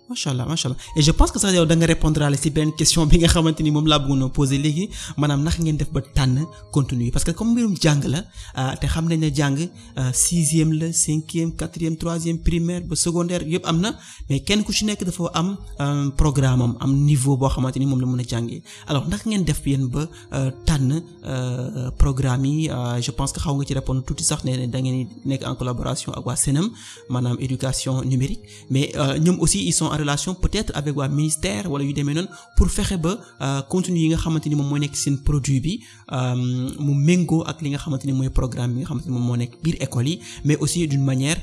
macha allah et je pense que sax yow da nga répondre ci benn question bi nga xamante ni moom laa bëggoon a poser léegi maanaam naka ngeen def ba tànn contenu yi parce que comme mbirum jàng la te xam nañ ne jàng 6e la 5e 4e 3e primaire ba secondaire yëpp am na mais kenn ku ci nekk dafa am programme am niveau boo xamante ni moom la mën a jàngee alors naka ngeen def yéen ba tànn programme yi je pense que xaw nga ci répondre tuuti sax ne da ngeen nekk en collaboration ak waa CNM maanaam éducation numérique mais ñoom aussi ils sont en relation peut-être avec waa ministère wala yu demee noonu pour fexe ba contenu yi nga xamante ni moom mooy nekk seen produit bi mu méngoo ak li nga xamante ni mooy programme bi nga xamante ni moom moo nekk biir école yi mais aussi d'une manière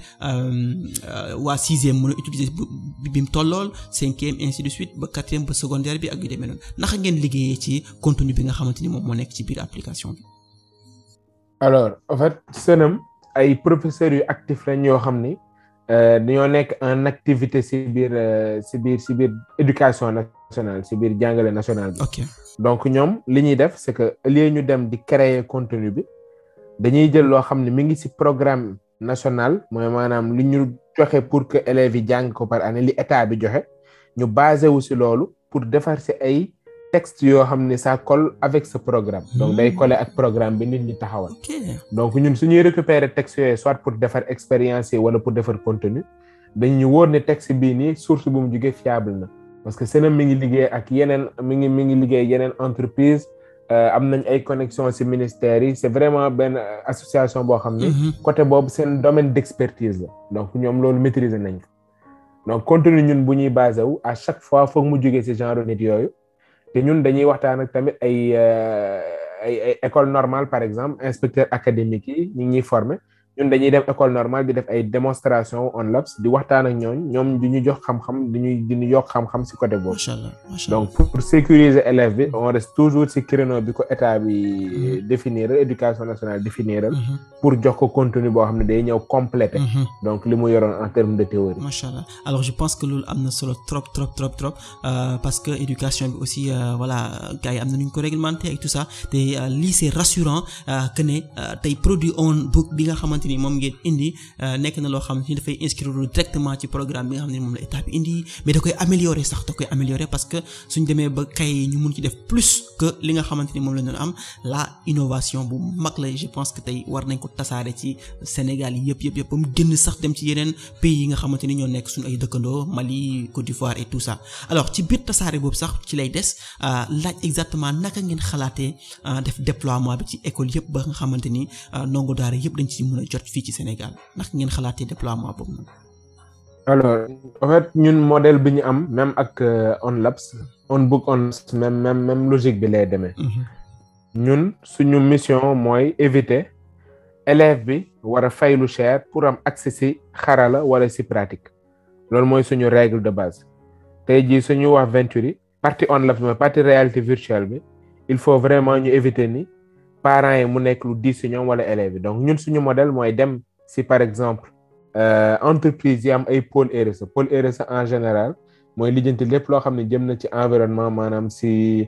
waa 6e mën a utiliser bi mu tollool 5e ainsi de suite ba 4e ba secondaire bi ak yu demee noonu naka ngeen liggéeyee ci contenu bi nga xamante ni moom moo nekk ci biir application bi. alors en fait CNM ay professeurs yu actifs lañ yoo xam ni dañoo nekk en activité ci biir éducation nationale ci biir jàngale national bi. ok donc ñoom li ñuy def c'est que au lieu ñu dem di créer contenu bi dañuy jël loo xam ne mi ngi ci programme national mooy maanaam li ñu joxe pour que élèves yi jàng ko par année li état bi joxe ñu basé wu ci loolu pour defar ci ay texte yoo xam ne ça colle avec ce programme donc day coller ak programme bi nit ñi taxawal donc ñun suñuy récupérer texte yooyu soit pour defar expérience yi wala pour defar contenu dañu wóor ne texte bii nii source bu mu jógee fiable na parce que CNM mi ngi liggéey ak yeneen mi ngi liggéey yeneen entreprise am nañ ay connexion ci ministères yi c'est vraiment benn association boo xam ne côté boobu seen domaine d'expertise la donc ñoom loolu maîtriser nañ ko donc contenu ñun bu ñuy basé wu à chaque fois foog mu jógee ci genre nit yooyu te ñun dañuy waxtaan ak tamit ay école normale par exemple inspecteur académique yi ñu ngi ñuy former ñun dañuy dem école normale di def ay démonstration on labs di waxtaan ak ñoom di ñu jox xam-xam di ñu yokk xam-xam ci côté boobu. Macha Allah. donc pour sécuriser élève bi on reste toujours ci créneau bi ko état bi définir éducation nationale définir pour jox ko contenu boo xam ne day ñëw compléter donc li mu yoroon en termes de théorie. Macha Allah alors je pense que loolu am na solo trop parce que éducation bi aussi voilà gars yi am na nu ñu ko réglementé ak tout ça te lii c'est rassurant que ne tey produit on book bi nga xamante ni moom ngeen indi nekk na loo xamante ni dafay inscrire directement ci programme bi nga xam ne moom la état bi indi mais da koy améliorer parce que suñ demee ba kay ñu mun ci def plus que li nga xamante ni moom la ñu am la innovation bu mag la je pense que tey war nañ ko tasaare ci Sénégal yi yëpp ba mu génn sax dem ci yeneen pays yi nga xamante ni ñoo nekk suñu ay dëkkandoo Mali Côte d'Ivoire et tout ça alors ci biir tasaare boobu sax ci lay des laaj exactement naka ngeen xalaatee def déploiement bi ci école yëpp ba nga xamante ni ndongo daara yëpp dañ ci mën a jot fii ci Sénégal naka ngeen xalaatee déploiement boobu noonu. alors en fait ñun modèle bi ñu am même ak on labs on book on même logique bi lay demee. ñun suñu mission mooy éviter élève bi war a fay lu cher pour am accès ci xarala wala ci pratique loolu mooy suñu règle de base tey jii suñu wax Venturi partie on labs mooy partie réalité virtuelle bi il faut vraiment ñu éviter ni parents yi mu nekk lu diis ci ñoom wala élèves yi donc ñun suñu modèle mooy dem ci par exemple entreprise yi am ay pôle RSE en général mooy lijjanti lépp loo xam ne jëm na ci environnement maanaam ci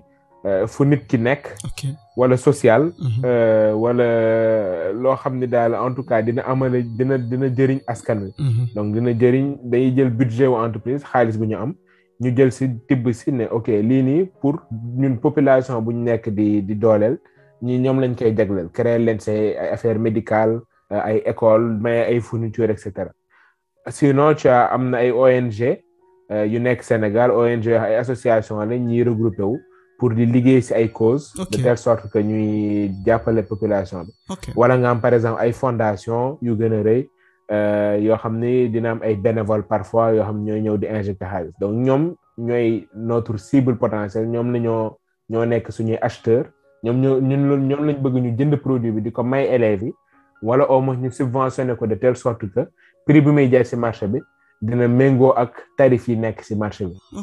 fu nit ki nekk wala social wala loo xam ne daal en tout cas dina amale dina jëriñ askan wi donc dina jëriñ day jël budget wu entreprise xaalis bu ñu am ñu jël ci tibb ci ne ok lii nii pour ñun population bu ñu nekk di dooleel ñi ñoom lañ koy jagleel créer leen say ay affaires médicales ay école mais ay fourniture et cetera sinon tu am na ay ONG yu nekk Sénégal ONG ay association lañ ñuy regroupé wu pour di liggéey ci ay causes de telle sorte que ñuy jàppale population bi wala nga am par exemple ay fondation yu gën a rëy yoo xam ni dina am ay bénévoles parfois yoo xam ne ñooy ñëw di injecter xaalis donc ñoom ñooy notre cible potentielle ñoom la ñoo nekk suñuy acheteur ñoom lañ bëgg ñu jënd produit bi di ko may élèves yi wala au moins ñu subventionné ko de telle sorte que prix bi muy jaay ci marché bi dina méngoo ak tarif yi nekk ci marché bi.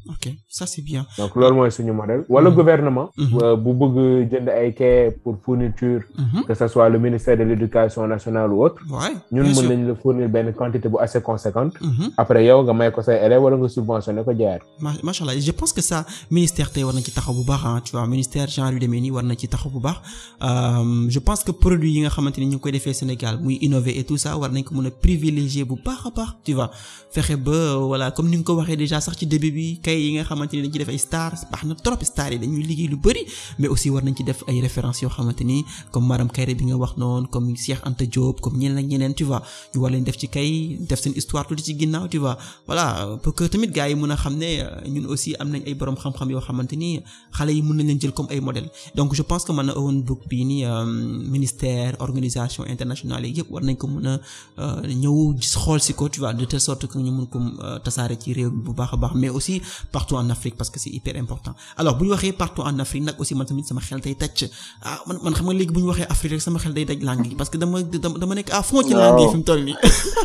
ok ça c'est bien. donc loolu mooy suñu modèle. wala gouvernement. bu bëgg jënd ay cahiers pour fourniture. que ce soit le ministère de l'éducation nationale ou autre. ñun mën nañ la fournir benn quantité bu assez conséquente. après yow nga may ko say élèves wala nga subventionné ko jaar. macha allah je pense que ça ministère tey war na ci taxaw bu baax tu vois ministère genre yu demee nii war na ci taxaw bu baax je pense que produit yi nga xamante ni ñu ngi koy defee Sénégal muy innover et tout ça war nañ ko mën a privilégier bu baax a baax tu vois fexe ba voilà comme ni nga ko waxee déjà sax ci début bi kay yi nga xamante ni dañ ci def ay stars baax na trop stars yi dañuy liggéey lu bari mais aussi war nañ ci def ay références yoo xamante ni comme Maram Kairé bi nga wax noonu comme Cheikh Anta Diop comme ñeneen ak ñeneen tu vois ñu war leen def ci kay def seen histoire tuuti ci ginnaaw tu vois voilà pour que tamit gars yi mën a xam ne ñun aussi am nañ ay borom xam-xam yoo xamante ni xale yi mën nañ leen jël comme ay modèles donc je pense que man na Owen Book bii ni ministère organisation internationale yi yëpp war nañ ko mën a ñëw xool si ko tu vois de telle sorte que ñu mën ko tasaare ci réew mi bu baax a baax mais aussi partout en Afrique parce que c'est hyper important alors bu ñu waxee partout en Afrique nag aussi man tamit sama xel day tàcc man xam nga léegi bu ñu waxee Afrique rek sama xel day daj langue yi parce que dama nekk à fond ci langue yi fi mu toll nii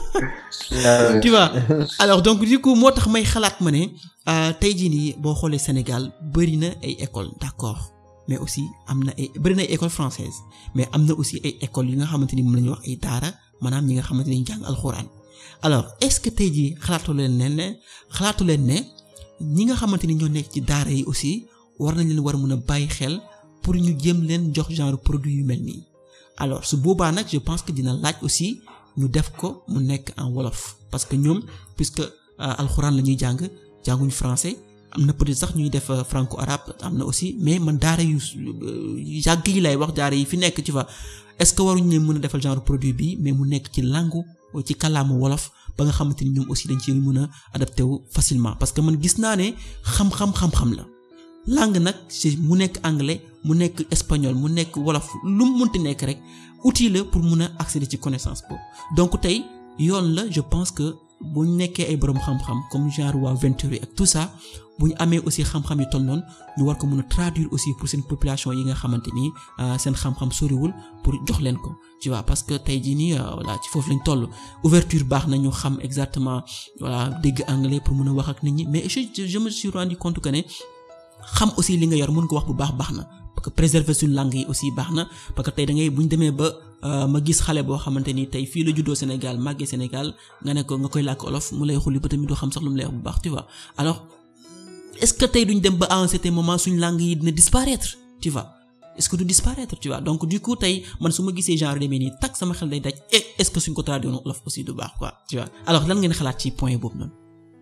tu vois alors donc du coup moo tax may xalaat ma ne tey jii nii boo xoolee Sénégal bëri na ay écoles d'accord mais aussi am na ay bëri na ay écoles françaises mais am na aussi ay écoles yi nga xamante ni moom la ñuy wax ay daara maanaam ñi nga xamante ni jàng alxuraan alors est-ce que tey jii xalaatu leen ne ñi nga xamante ni ñoo nekk ci daara yi aussi war nañ leen war a mën a bàyyi xel pour ñu jéem leen jox genre produit yu mel nii alors su boobaa nag je pense que dina laaj aussi ñu def ko mu nekk en wolof parce que ñoom puisque alxuraan la ñuy jànguñu français am na peut-être sax ñuy def franco-arabe am na aussi mais man daara yu yàgg yi lay wax daara yi fi nekk tu vois est-ce que waruñu leen mën a defal genre produit bi mais mu nekk ci langue ci kàllaama wolof ba nga xamante ni ñoom aussi dañ ci mën a adapté wu facilement parce que man gis naa ne xam-xam la langue nag c'est mu nekk anglais mu nekk espagnol mu nekk wolof lu mu mënti nekk rek outil la pour mën a accéder ci connaissance boobu donc tey yoon la je pense que bu ñu nekkee ay boroom xam-xam comme genre waa Venturi ak tout ça bu ñu amee aussi xam-xam yi toll noonu ñu war ko mën a traduire aussi pour seen population yi nga xamante ni seen xam-xam soriwul pour jox leen ko tu vois parce que tey jii nii voilà ci foofu lañ toll ouverture baax na ñu xam exactement voilà dégg anglais pour mën a wax ak nit ñi mais je me suis rendu compte que ne xam aussi li nga yor mën ko wax bu baax na parce que préserver suñu langue yi aussi baax na parce que tey da ngay bu ñu demee ba ma gis xale boo xamante ni tey fii la juddoo Sénégal màggee Sénégal nga ne ko nga koy làkk olof mu lay xulli ba tamit doo xam sax lu mu lay wax bu baax tu vois alors est-ce que tey duñ dem ba à un certain moment suñu langue yi dina disparaître tu vois est-ce que du disparaître tu vois donc du coup tey man su ma gisee genre demee nii tak sama xel day daj est-ce que suñ ko traduire en olof aussi du baax quoi tu vois alors lan ngeen xalaat ci point boobu noonu.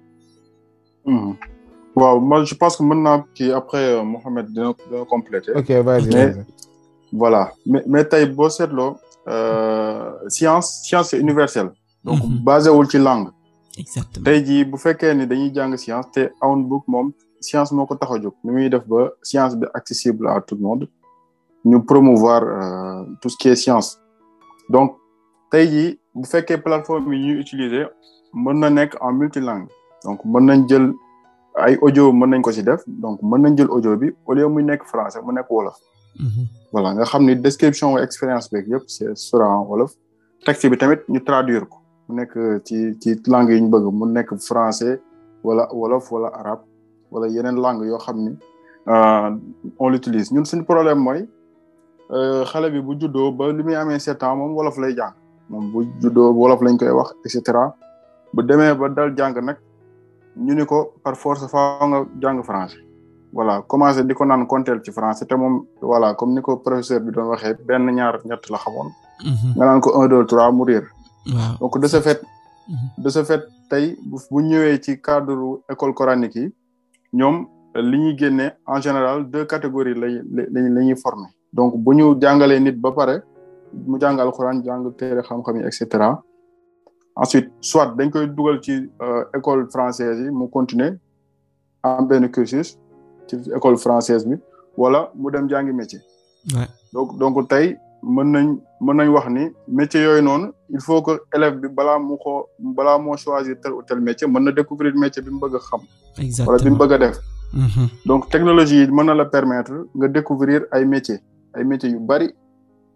waaw moi je pense que mën naa kii après Mohamed dina compléter. ok vas-y. mais voilà mais tey boo seetloo science c'est universelle. donc basé wul ci langue. exactement tey jii bu fekkee ni dañuy jàng science te Owen Book moom science moo ko tax a jóg ni muy def ba science bi accessible à tout le monde ñu promouvoir tout ce qui est science donc tey jii bu fekkee plateforme yi ñuy utiliser mën na nekk en multilangue donc mën nañ jël ay audio mën nañ ko ci def donc mën nañ jël audio bi au lieu muy nekk français mu nekk wolof. voilà nga xam ni description expérience beeg yëpp c'est sera en wolof texte bi tamit ñu traduire ko mu nekk ci langue yi ñu bëgg mu nekk français wala wolof wala arabe wala yeneen langue yoo xam ni on l'utilise ñun suñu problème mooy xale bi bu juddoo ba li muy amee 7 ans moom wolof lay jàng moom bu juddoo wolof lañ koy wax et cetera bu demee ba dal jàng nag ñu ni ko par force faa nga jàng français voilà commencé di ko naan konteel ci français te moom voilà comme ni ko professeur bi doon waxee benn ñaar ñett la xamoon. nga naan ko 1 2 3 mu réer. donc de ce fait tey bu ñëwee ci cadre école coranique yi ñoom li ñuy génne en général 2 catégories la ñuy former donc bu ñu jàngalee nit ba pare mu jàng alxuraan jàng téere xam-xam yi et cetera ensuite soit dañ koy dugal ci école française yi mu continuer en benn cursus ci école française bi wala mu dem jàngi métier. donc tey mën nañ wax ni métier yooyu noonu il faut que élève bi balaa moo choisir tel ou tel métier mën na découvrir métier bi mu bëgg a xam. exactement wala bi mu bëgg a def. donc technologie yi mën na la permettre nga découvrir ay métiers yu bari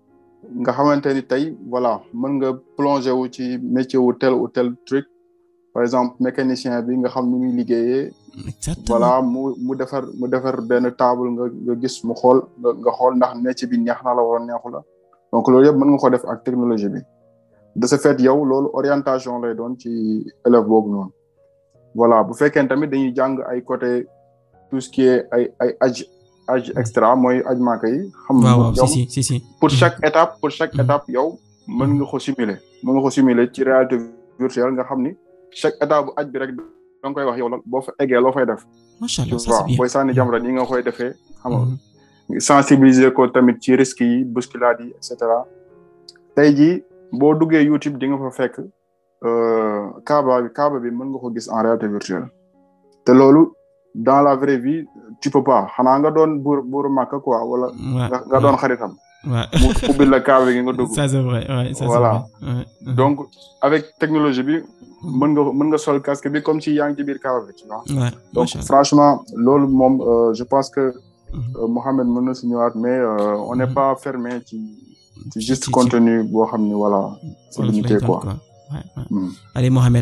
nga xamante ni tey voilà mën nga plonger wu ci métier wu tel ou tel truc par exemple mécanicien bi nga xam ni muy liggéeyee. exactement voilà mu defar benn table nga gis mu xool nga xool ndax métier bi neex na la wala neexu la donc loolu yëpp mën nga ko def ak technologie bi de ce fait yow loolu orientation lay doon ci élève boobu noonu voilà bu fekkee tamit dañuy jàng ay côté tout ce qui est ay âge extra mooy âge manqué yi. xam nga si pour chaque étape yow mën nga ko simuler ci réalité virtuelle nga xam ni chaque étape bu âge bi rek. da nga koy wax yow boo fa eggee loo fay def. macha allah ça c'est bien booy sànni Jamra ni nga koy defee. xam nga sensibiliser ko tamit ci risques yi bousculade yi et cetera. tey jii boo duggee YouTube di nga fa fekk Kaaba bi mën nga ko gis en réalité virtuelle. te loolu dans la vraie vie tu peux pas xanaa nga doon buuru Makka quoi wala. nga doon xaritam. mu ubbil la Kaaba gi nga dugg. ça c'est vrai voilà donc avec technologie bi. mën nga sol casque bi comme si yaa ngi ci biir Kaaba bi tu vois. donc franchement loolu moom je pense que Mohamed mën na si ñëwaat mais on n'est pas fermé ci juste contenu boo xam ni voilà. c'est limité quoi. allez Mohamed.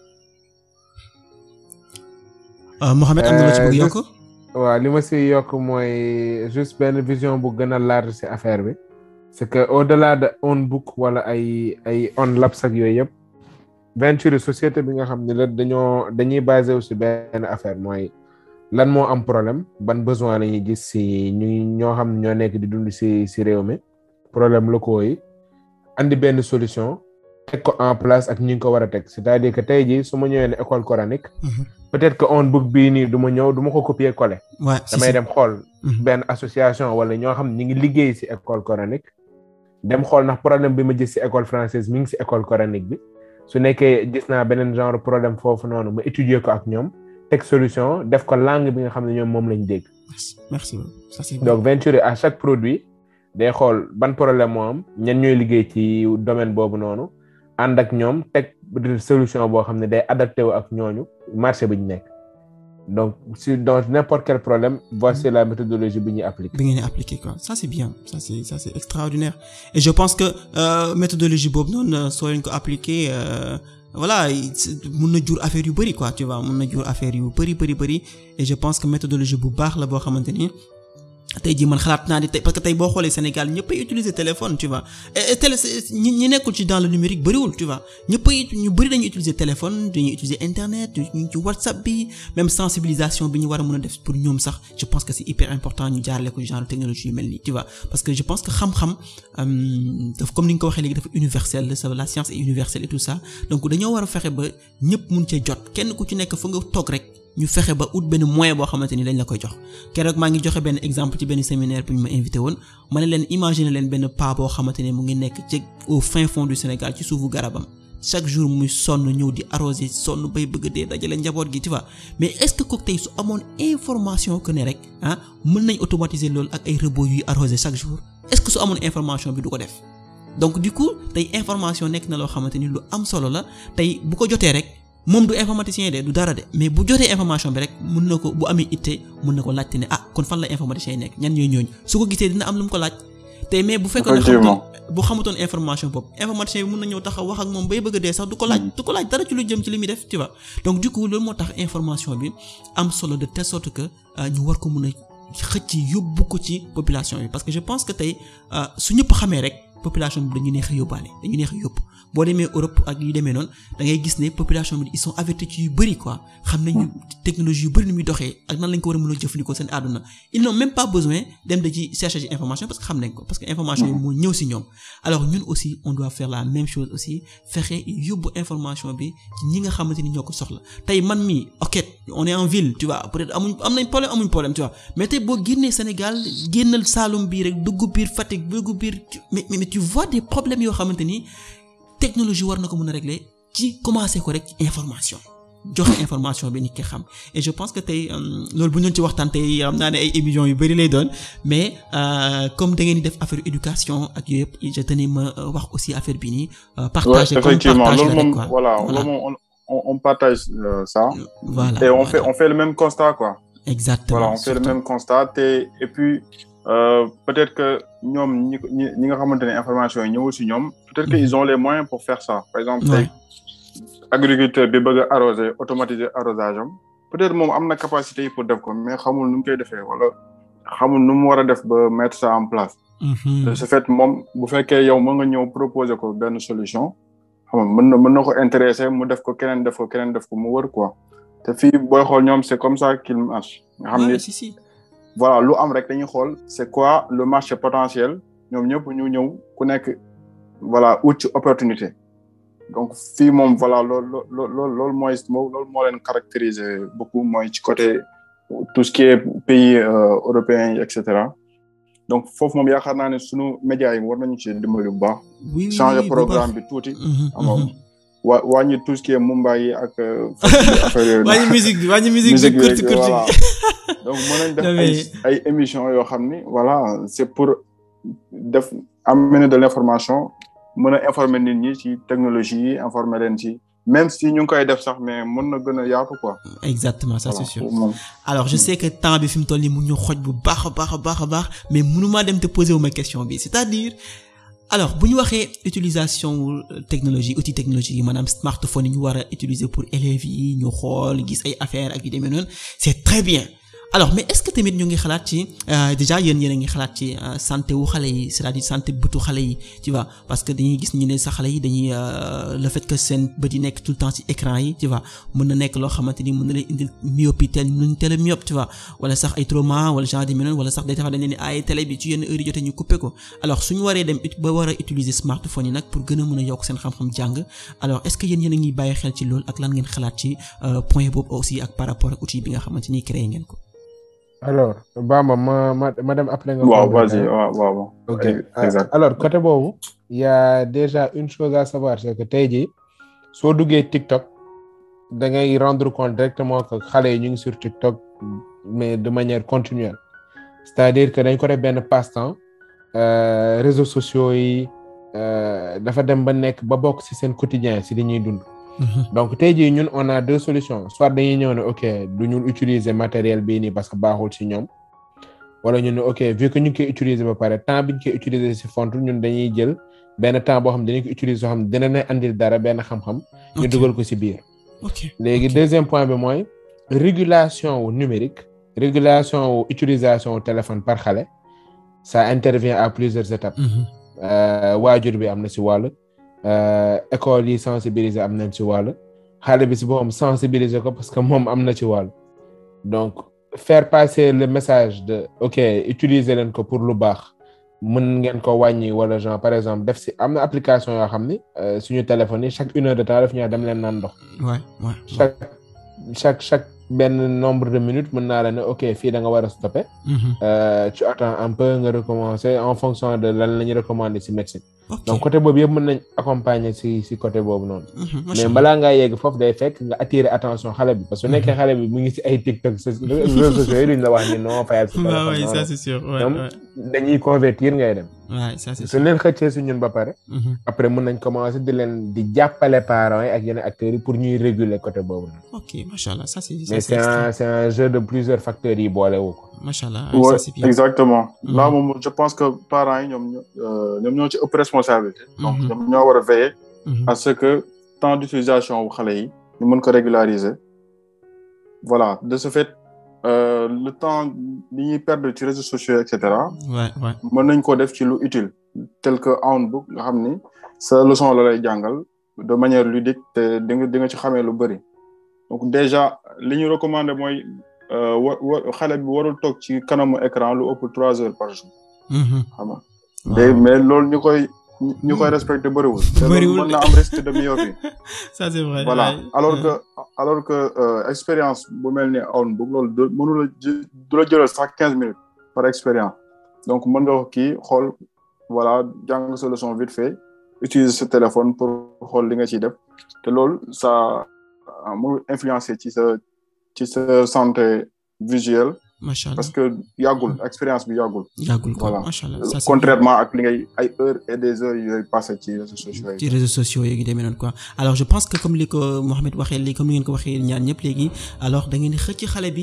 Mohamed am na la ci bëgg yokk. waaw li ma si yokk mooy juste benn vision bu gën a large si affaire bi c'est que au-delà de on book wala ay on labs ak yooyu yëpp. Venture société bi nga xam ne la dañuy basé aussi benn affaire mooy lan moo am problème ban besoin la ñuy gis si ñoo xam ne ñoo nekk di dund si réew mi problème locaux yi andi benn solution teg ko en place ak ñi ngi ko war a teg c'est-à-dire que tey jii su ma ñëwee ne école coranique peut-être que on book bii nii du ma ñëw du ma ko copier coller damay dem xool benn association wala ñoo xam ne ñi ngi liggéey si école coranique dem xool ndax problème bi ma gis si école française mi ngi si école coranique bi su nekkee gis naa beneen genre problème foofu noonu ma étudier ko ak ñoom teg solution def ko langue bi nga xam ne ñoom moom lañ dégg. merci ça c'est donc Venture à chaque produit day xool ban problème moo am ñan ñooy liggéey ci domaine boobu noonu ànd ak ñoom teg solution boo xam ne day adapté wu ak ñooñu marché bi ñu nekk donc dans n'importe quel problème voici la méthodologie bi ñuy appliquer. bi ngeen di appliquer quoi ça c'est bien ça c'est extraordinaire et je pense que méthodologie boobu noonu soo leen ko appliquer voilà mun na jur affaire yu bari quoi tu vois mun na jur affaire yu bari et je pense que méthodologie bu baax la boo xamante ni. tey jii man xalaat naa ni tey parce que tey boo xoolee Sénégal ñëpp ay utiliser téléphone tu vois et télé ñi nekkul ci dans le numérique bëriwul tu vois ñu bëri dañuy utiliser téléphone dañuy utiliser internet ñu ci WhatsApp bi même sensibilisation bi ñu war a mën a def pour ñoom sax je pense que c'est hyper important ñu jaarale ko genre technologie yu mel nii tu vois parce que je pense que xam-xam daf comme ni nga ko waxee léegi dafa universel la science est universelle et tout ça donc dañoo war a fexe ba ñëpp mun cee jot kenn ku ci nekk fa nga toog rek. ñu fexe ba ut benn moyen boo xamante ni dañ la koy jox keroog maa ngi joxe benn exemple ci benn séminaire bu ñu ma invité woon ma ne leen imaginer leen benn paa boo xamante ne mu ngi nekk ci au fin fond du Sénégal ci suufu garabam chaque jour muy sonn ñëw di arroser sonn bay bëgg dee dajale njaboot gi tu vois mais est-ce que kooku tey su amoon information que ne rek mën nañ automatiser loolu ak ay robots yuy arroser chaque jour est-ce que su amoon information bi du ko def donc du coup tey information nekk na loo xamante ni lu am solo la tey bu ko jotee rek. moom du informaticien de du dara de mais bu jotee information bi rek mun na ko bu amee itte mun na ko laajte ne kon fan la informaticien yi nekk ñan ñooy ñooñu su ko gisee dina am lu mu ko laaj te mais bu fekkoon ne bu xamutoon information boobu informaticien bi mun na ñëw taxaw wax ak moom bay bëgg a dee sax du ko laaj dara ci lu jëm ci li muy def tu vois donc du coup loolu moo tax information bi am solo de telle sorte que ñu war ko mun a xëcc yóbbu ko ci population bi parce que je pense que tey su ñëpp xamee rek population bi dañu neex a yóbbaale dañu neex a yóbbu boo demee Europe ak yu demee noonu da ngay gis ne population bi ils sont avertis ci yu bëri quoi xam nañu technologie yu bëri ni muy doxee ak nan lañ ko war a mën a jëfandikoo seen àdduna ils n'ont même pas besoin dem da ci chercher ci information parce que xam nañ ko parce que information yi moo ñëw si ñoom alors ñun aussi on doit faire la même chose aussi fexe yóbbu information bi ci ñi nga xamante ni ñoo ko soxla tey man mii ok on est en ville tu vois peut-être am nañ problème tu vois mais tey boo génnee Sénégal génnal Saloum bii rek dugg biir Fatick dugg biir mais tu vois des problèmes yoo xamante ni technologie war na ko mën a régler ci commencer ko rek ci information joxe information bi nit ki xam et je pense que tey loolu bu ñu ci waxtaan tey xam naa ne ay émissions yu bari lay doon mais comme da ngeen di def affaire éducation ak yooyu yëpp je tenais ma wax aussi affaire bi nii. partager comme partage la rek quoi voilà on partage ça. Voilà et on fait le même constat quoi. Exactement voilà on fait le même constat et puis. peut-être que ñoom ñi nga xamante ne information yi ñëwul ci ñoom peut-être que ils ont les moyens pour faire ça par exemple tey agriculteur bi bëgg a arroser automatiser arrosage am peut-être moom am na capacité yi pour def ko mais xamul nu mu koy defee wala xamul nu mu war a def ba mettre ça en place. de ce fait moom bu fekkee yow mën nga ñëw proposer ko benn solution xam nga mën na ko intéresser mu def ko keneen def ko mu wër quoi te fii booy xool ñoom c'est comme ça qu'il marche. nga xam ni si. voilà lu am rek dañuy xool c'est quoi le marché potentiel ñoom ñëpp ñu ñëw ku nekk voilà ut ci opportunité donc fii moom voilà loolu moo leen caractériser beaucoup mooy ci côté tout ce qui est pays européens yi et cetera donc foofu moom yaakaar naa ne sunu médias yi war nañu ci dimbali bu baax. changer programme bi tuuti. wàññi tout ce qui est Mumbai yi ak. affaire yooyu wàññi musique bi kurti voilà donc mën nañ def ay émissions yoo xam ni voilà c'est pour def amener de l'information mën a informer nit ñi ci technologie yi informer leen ci même si ñu ngi koy def sax mais mën na gën a yaatu quoi. exactement ça c'est sûr. alors je sais que temps bi fi mu toll nii mu ñu xoj bu baax a baax mais mënuma dem te poser wu ma question bi c'est-à-dire. alors bu ñu waxee utilisation technologie outil technologie yi maanaam smartphone yi ñu war a utiliser pour élèves yi ñu xool gis ay affaires ak yu demee noonu c'est très bien alors mais est-ce que tamit ñu ngi xalaat ci déjà yéen a ngi xalaat ci santé wu xale yi c'est-à-dire santé bëtu xale yi tu vois parce que dañuy gis ñu ne sa xale yi dañuy le fait que seen bët yi nekk tout le temps ci écran yi tu vois mën na nekk loo xamante ni mën na leen indil myopie teel myope tu vois wala sax ay trauma wala genre demee noonu wala sax day tax dañ leen ni ay télé bi ci yenn heure yi jotee ñu couper ko alors suñu waree dem ba war a utiliser smartphone yi nag pour gën a mën a yokk seen xam-xam jàng alors est-ce que yéen a ngi bàyyi xel ci loolu ak lan ngeen xalaat ci point boobu aussi ak par rapport ak outil bi nga xamante ni créé ngeen ko. alors Bamba ma dem après nga. waaw vas-y waaw. ok alors côté boobu. il y a déjà une chose à savoir c'est que tey jii soo duggee TikTok da ngay rendre compte directement que xale yi ñu ngi sur TikTok mais de manière continuelle c'est-à-dire que dañ ko def benn passe-temps réseaux sociaux yi dafa dem ba nekk ba bokk ci seen quotidien ci li ñuy dund. donc tey jii ñun on a deux solutions soit dañuy ñëw ne ok du ñu utiliser matériel bii nii parce que baaxul ci ñoom wala ñu ne ok vu que ñu ngi koy utiliser ba pare temps bi ñu koy utiliser ci font ñun dañuy jël benn temps boo xam dañu ko utiliser soo xam ne dina ne andil dara benn xam-xam. ñu dugal ko ci biir. léegi deuxième point bi mooy régulation wu numérique régulation wu utilisation wu téléphone par xale ça intervient à plusieurs étapes. waajur bi am na ci wàll. école yi sensibiliser am nañ ci wàll xale bi ci boppam sensibiliser ko parce que moom am na ci wàll donc faire passer le message de ok utiliser leen ko pour lu baax mën ngeen ko wàññi wala genre par exemple def ci am na application yoo xam ni suñu téléphone yi chaque 1 heure de temps daf ñoo dem leen naan ndox. chaque benn nombre de minutes mën naa la ne ok fii da nga war a stopper. tu attends un peu nga recommencer en fonction de lan la ñu recommander ci médecine. donc côté boobu yëpp mën nañ accompagner ci côté boobu noonu. mais balaa ngaa yegg foofu day fekk nga attirer attention xale bi parce que su nekkee xale bi mu ngi ci ay TikTok réseaux sociaux yi duñ la wax ni non fayal ci téléphone. oui ça c'est sûr ñoom dañuy convertir ngay dem. ça c'est sûr su leen xëccee ci ñun ba pare. après mën nañ commencer di jàppale parents yi ak yeneen acteurs yi pour ñuy réguler côté boobu noonu. ok machallah ça c'est. mais c'est un jeu de plusieurs facteurs yi boole wu ko. machallah ça c'est bien exactement. là moom je pense que parents yi ñoom ñoo ci ëpp responsabilité. donc ñoom ñoo war a veiller. à ce que temps d'utilisation wu xale yi ñu mën ko régulariser. voilà de ce fait le temps li ñuy perdre ci réseaux sociaux et cetera. mën nañ ko def ci lu utile. tel que Outbook nga xam ni sa leçon la lay jàngal de manière ludique te di nga ci xamee lu bari. donc déjà li ñu recommandé mooy xale bi warul toog ci kanamu écran lu ëpp 3 heures par jour. xam nga mais loolu ñu koy respecté bëriwul. mën na am risque de myopie. ça c'est vrai. voilà alors que expérience bu mel ni Outbook loolu du la jëlal sax 15 minutes par expérience donc mën nga ko kii xool voilà jàng sa leçon vite fait utiliser sa téléphone pour xool li nga ciy def te loolu ça mu influencer ci sa santé visuelle. machallah parce que yàggul expérience bi yàggul. voilà machallah ça c'est contrairement ak li ngay ay heures et des heures yooyu passé ci réseaux sociaux yi. ci réseaux sociaux yi demee noonu quoi alors je pense que comme li ko Mohamed waxee léegi comme ni ngeen ko waxee ñaar ñëpp léegi alors da ngeen di xëcc xale bi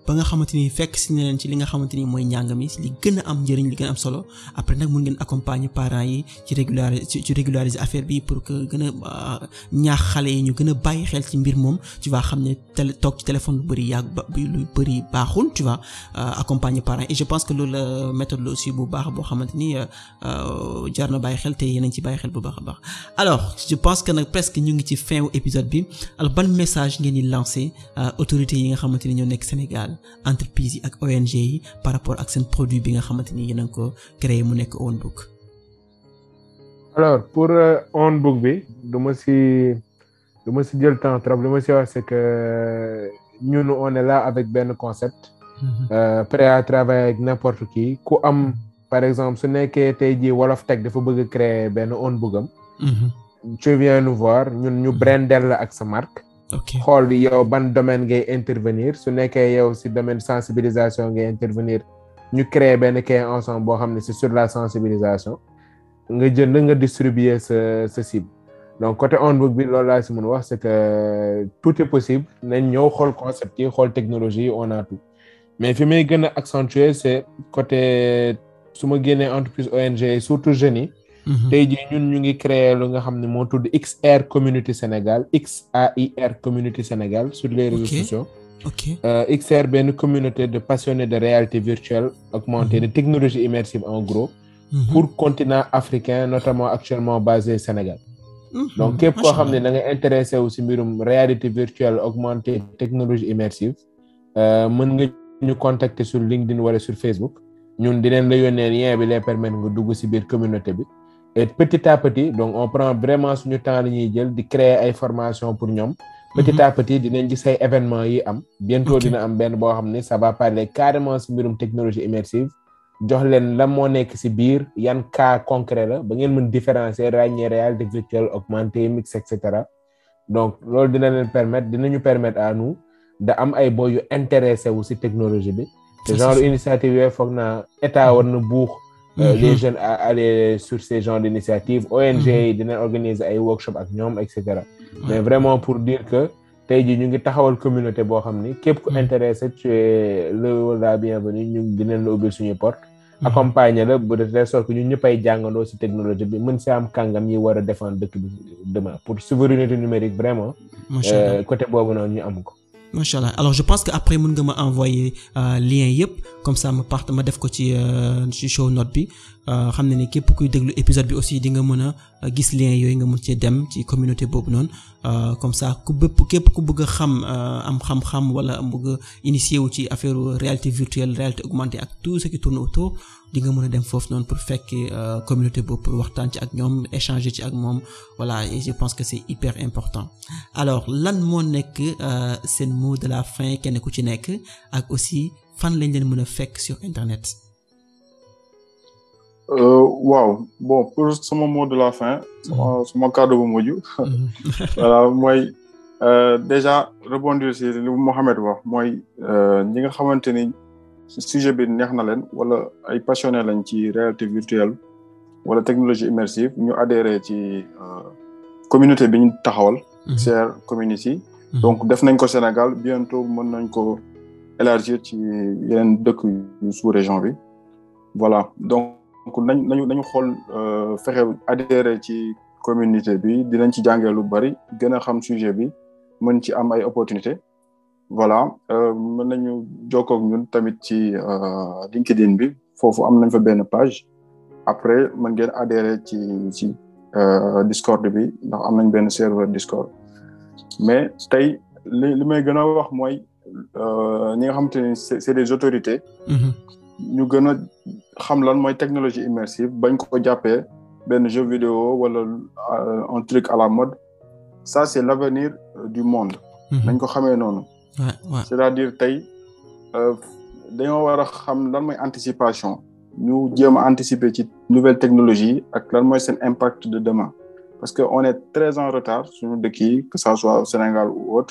ba nga xamante ni fekk si ne leen ci li nga xamante ni mooy njàng mi li gën a am njëriñ li gën a am solo après nag mun ngeen accompagner parents yi ci régulariser affaire bi pour que gën a ñaax xale yi ñu gën a bàyyi xel ci mbir moom tu vois xam ne toog ci téléphone lu bëri baaxul tu vois accompagner parents et je pense que loolu la méthode la aussi bu baax boo xamante ni jar na bàyyi xel te yéen a ngi ci bàyyi xel bu baax a baax alors je pense que nag presque ñu ngi ci fin wu épisode bi alors ban message ngeen di lancer autorités yi nga xamante ni ñoo nekk Sénégal entreprise yi ak ONG yi par rapport ak seen produit bi nga xamante ni yéen a ngi ko créé mu nekk Own Book. alors pour Own Book bi du ma si jël temps trop li ma si wax c'est que ñun on est là avec benn concept. prêt à travailler avec n'importe qui ku am par exemple su nekkee tey jii Wolof Tech dafa bëgg créer benn Own Book am. tu viens nous voir ñun ñu brandel la ak sa marque. xool yow ban domaine ngay intervenir su nekkee yow si domaine sensibilisation ngay intervenir ñu créer benn kay ensemble boo xam ne c'est sur la sensibilisation nga jënd nga distribuer sa cible donc côté Own Book bi loolu laa si mën wax c'est que tout est possible nañ ñëw xool concept yi xool technologie yi on a tout mais fi may gën a accentuer c'est côté su ma génnee entreprise ONG surtout jeunes yi tey jii ñun ñu ngi créer lu nga xam ne moo tudd XR Community Sénégal XAIR Community Sénégal sur les réseaux sociaux. XR benn communauté de passionnés de réalité virtuelle augmentée de technologie immersive en gros. pour continent africain notamment actuellement basé Sénégal. donc képp koo xam ne da nga intéressé wu si mbirum réalité virtuelle augmentée technologie immersive mën nga ñu contacter sur LinkedIn wala sur Facebook ñun dinañ la yónnee lien bi lay permettre nga dugg si biir communauté bi. et petit à petit donc on prend vraiment suñu temps la ñuy jël di créer ay formation pour ñoom petit à petit dinañ gis ay événements yi am bientôt dina am benn boo xam ne ça va parler carrément si mbirum technologie immersive jox leen la moo nekk si biir yan cas concret la ba ngeen mën différencier ràññee réalité virtuelle augmentée mix et cetera donc loolu dinañu permettre à nous da am ay boy yu intéressé wu si technologie bi te genre initiative yooyu foog naa état war na buux les jeunes à aller sur ces genres d'initiatives ONG yi dina organiser ay workshop ak ñoom et cetera mais vraiment pour dire que tey jii ñu ngi taxawal communauté boo xam ni képp ku intéressé tu es la bienvenue ñu dinañ la ubbil suñuy porte accompagner la bu de telle sorte que ñun ñëppay jàngandoo ci technologie bi mën si am kàngam yi war a défendre dëkk bi demain pour souveraineté numérique vraiment côté boobu noonu ñu am ko. Machallah alors je pense que après mën nga ma envoyer lien yëpp comme ça ma def ko ci show note bi xam ne ni képp kuy déglu épisode bi aussi di nga mën a gis lien yooyu nga mën cee dem ci communauté boobu noonu comme ça képp ku bëgg a xam am xam-xam wala bëgg a initier wu ci affaire réalité virtuelle réalité augmentée ak tout ce qui tourne autour di nga mën a dem foofu noonu pour fekk communauté boobu pour waxtaan ci ak ñoom échanger ci ak moom voilà et je pense que c'est hyper important alors lan moo nekk seen mot de la fin kenn ku ci nekk ak aussi fan lañ leen mën a fekk sur internet. waaw bon pour sama mot de la fin sama kàddu bu mujj voilà mooy déjà rebondir si li Mohamed wax mooy ñi nga xamante ni sujet bi neex na leen wala ay passionné lañ ci réalité virtuelle wala technologie immersive ñu adhéré ci communauté bi ñu taxawal XR Community donc def nañ ko Sénégal bientôt mën nañ ko élargir ci yeneen dëkk yu sous région bi voilà donc nañu xool fexe adhéré ci communauté bi dinañ ci jàngee lu bari gën a xam sujet bi mën ci am ay opportunité voilà mën nañu jokkoo ak ñun tamit ci LinkedIn bi foofu am nañ fa benn page après mën ngeen adhéré ci Discord bi ndax am nañ benn serveur Discord mais tey li may gën a wax mooy ñi nga xamante ni c'est des autorités ñu gën a xam lan mooy technologie immersive bañ ko jàppee benn jeu vidéo wala un truc à la mode ça c'est l'avenir du monde nañ ko xamee noonu c'est-à-dire tey dañoo war a xam lan mooy anticipation ñu jéem a anticiper ci nouvelle technologie ak lan mooy seen impact de demain parce que on est très en retard suñu dëkk yi que ça soit au Sénégal ou autre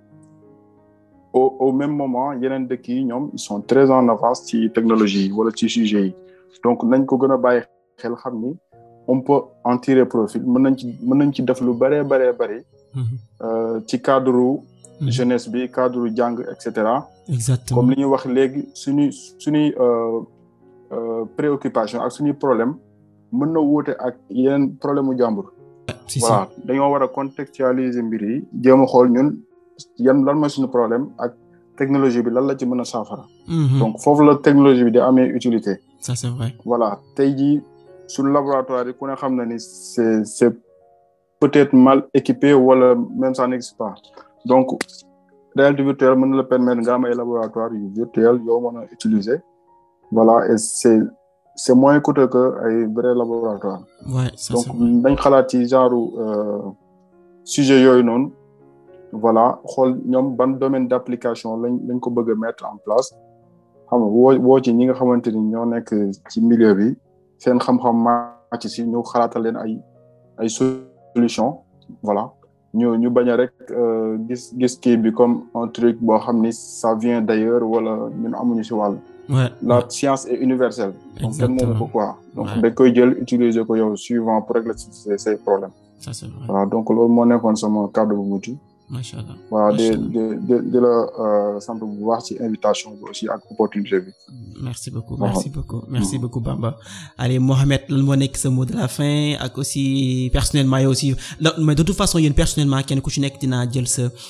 au même moment yeneen dëkk yi ñoom ils sont très en avance ci technologie wala ci sujet yi donc nañ ko gën a bàyyi xel xam ni on peut en tirer profit mën nañ ci def lu bari ci cadre jeunesse bi cadre jàng et cetera exactement comme li ñu wax léegi suñuy préoccupation ak suñuy problème mën na wuute ak yeneen problème mu jàmbur. voilà dañoo war a contextualiser mbir yi jéem a xool ñun lan mooy suñu problème ak technologie bi lan la ci mën a saafara. donc foofu la technologie bi di amee utilité. ça c'est vrai. voilà tey jii suñu laboratoire yi ku ne xam na ni c'est peut-être mal équipé wala même ça n'existe pas donc réalité virtuelle mën na la permettre nga am ay laboratoire yu virtuel yoo mën a utiliser voilà et c'est moins coûteux que ay vrai laboratoire. Ouais, ça donc dañ xalaat ci genre sujet yooyu noonu voilà xool ñoom ban domaine d'application lañ ko bëgg a mettre en place xam nga woo ci ñi nga xamante ni ñoo nekk ci milieu bi seen xam-xam màcc ci ñu xalaatal leen ay solution voilà ñu bañ a rek gis kii bi comme un truc boo xam ni ça vient d'ailleurs wala ñun amuñu ci wàll. La science est universelle. donc kenn moomu ko quoi. donc dañ koy jël utiliser ko yow suivant pour régler ces problèmes. ça c'est vrai. voilà donc loolu moo nekkoon sama kàddu bu mujj. macha allah voilà di la sant bu baax ci invitation bi aussi ak opportunité bi. merci beaucoup Bamba. allez Mohamed lan moo nekk sa mot de la fin ak aussi personnellement yow aussi mais de toute façon yéen personnellement kenn ku ci nekk dinaa jël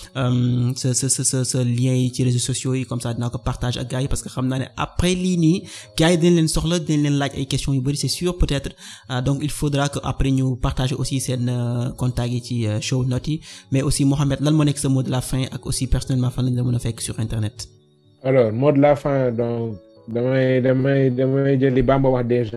sa lien yi ci réseaux sociaux yi comme ça dinaa ko partage ak gars yi parce que xam naa ne après lii nii gars yi dinañ leen soxla dinañ leen laaj ay questions yu bari c'est sûr peut-être donc il faudra que après ñu partager aussi seen contact yi ci show notes yi mais aussi Mohamed lan moo nekk sa mot de la fin ak aussi personnellement fan lañ la mën a fekk sur internet. alors mot de la fin donc damay jël li Bamba wax déjà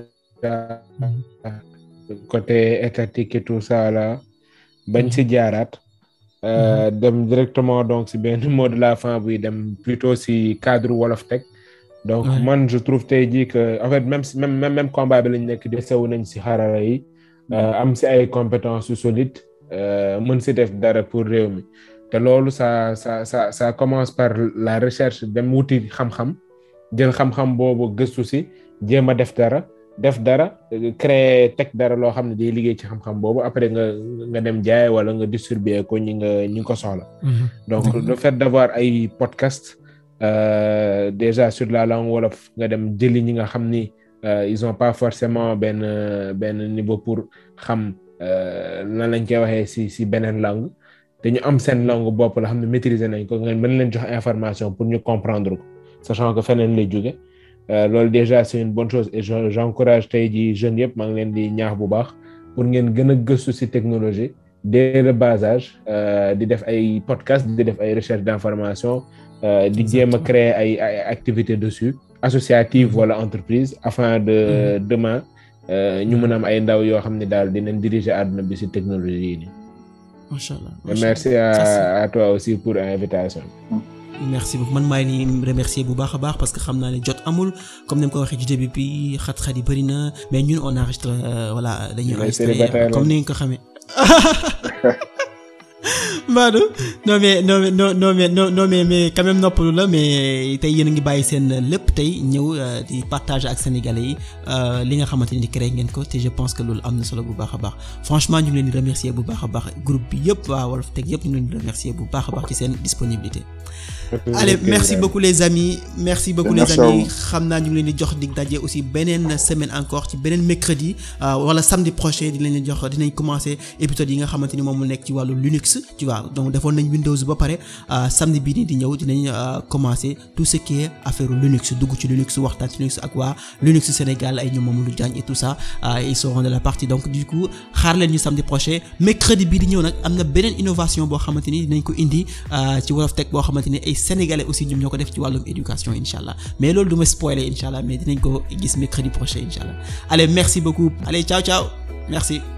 côté étatique et tout ça là bañ ci jaaraat dem directement donc ci benn mot de la fin buy dem plutôt ci cadre Wolof Tech donc man je trouve tey jii que en fait même combat bi lañ nekk di sew nañ ci xarala yi am ci ay compétences yu solides mën ci def dara pour réew mi te loolu ça commence par la recherche dem wuti xam-xam jël xam-xam boobu gëstu ci jéem a def dara créer teg dara loo xam ne day liggéey ci xam-xam boobu après nga dem jaay wala nga distribuer ko ñi ko soxla. donc le fait d'avoir ay podcast déjà sur la langue wolof nga dem jëli ñi nga xam ni ils ont pas forcément benn niveau pour xam lan lañ koy waxee ci beneen langue te ñu am seen langue bopp la xam ne maîtriser nañ ko nga mën leen jox information pour ñu comprendre ko sachant que feneen lay jóge loolu déjà c'est une bonne chose et j'encourage tey jii jeunes yëpp maa ngi leen di ñaax bu baax pour ngeen gën a gëstu ci technologie dès le bas âge di def ay podcast di def ay recherche d'information di jéem a créer ay activités dessus associatives wala entreprise afin de demain ñu mën a am ay ndaw yoo xam ne daal dinañ diriger àdduna bi ci technologie yi nii. Machallah. Merci à toi aussi pour l'invitation. merci beaucoup man maa ngi leen remercier bu baax a baax parce que xam naa ne jot amul comme ni ma ko waxee ci début bi xat-xat yi bëri na mais ñun on enregistre voilà dañuy enregistrer comme ni nga ko xamee. Mbadou non mais quand même noppalu la mais tey yéen a ngi bàyyi seen lépp tey ñëw di partager ak sénégalais yi li nga xamante ni créé ngeen ko te je pense que loolu am na solo bu baax a baax franchement ñu ngi leen di remercier bu baax a baax groupe bi yëpp waa Wolof Tech yëpp ñu ngi leen di remercier bu baax a baax ci seen disponibilité. Allez merci beaucoup les amis xam naa ñu ngi leen di jox dig daje aussi beneen semaine encore ci beneen mercredi wala samedi prochain dinañ commencer épisode yi nga xamante ni moom mu nekk ci wàllu Linux tu vois donc defoon nañ Windows ba pare samedi bii nii di ñëw dinañ commencer tout ce qui est affaire Linux dugg ci Linux waxtaan ci Linux ak waa Linux Sénégal ay ñoom Mamadou Diagne et tout ça ils seront de la partie donc du coup xaar leen ñu samedi prochain mercredi bii di ñëw nag am na beneen innovation boo xamante ni dinañ ko indi ci Wolof Tech boo xamante ni ay sénégalais aussi ñoom ñoo ko def ci wàllum éducation inshallah mais loolu du ma spoiler inshallah mais dinañ ko gis mercredi prochain inshallah allez merci beaucoup allez ciao merci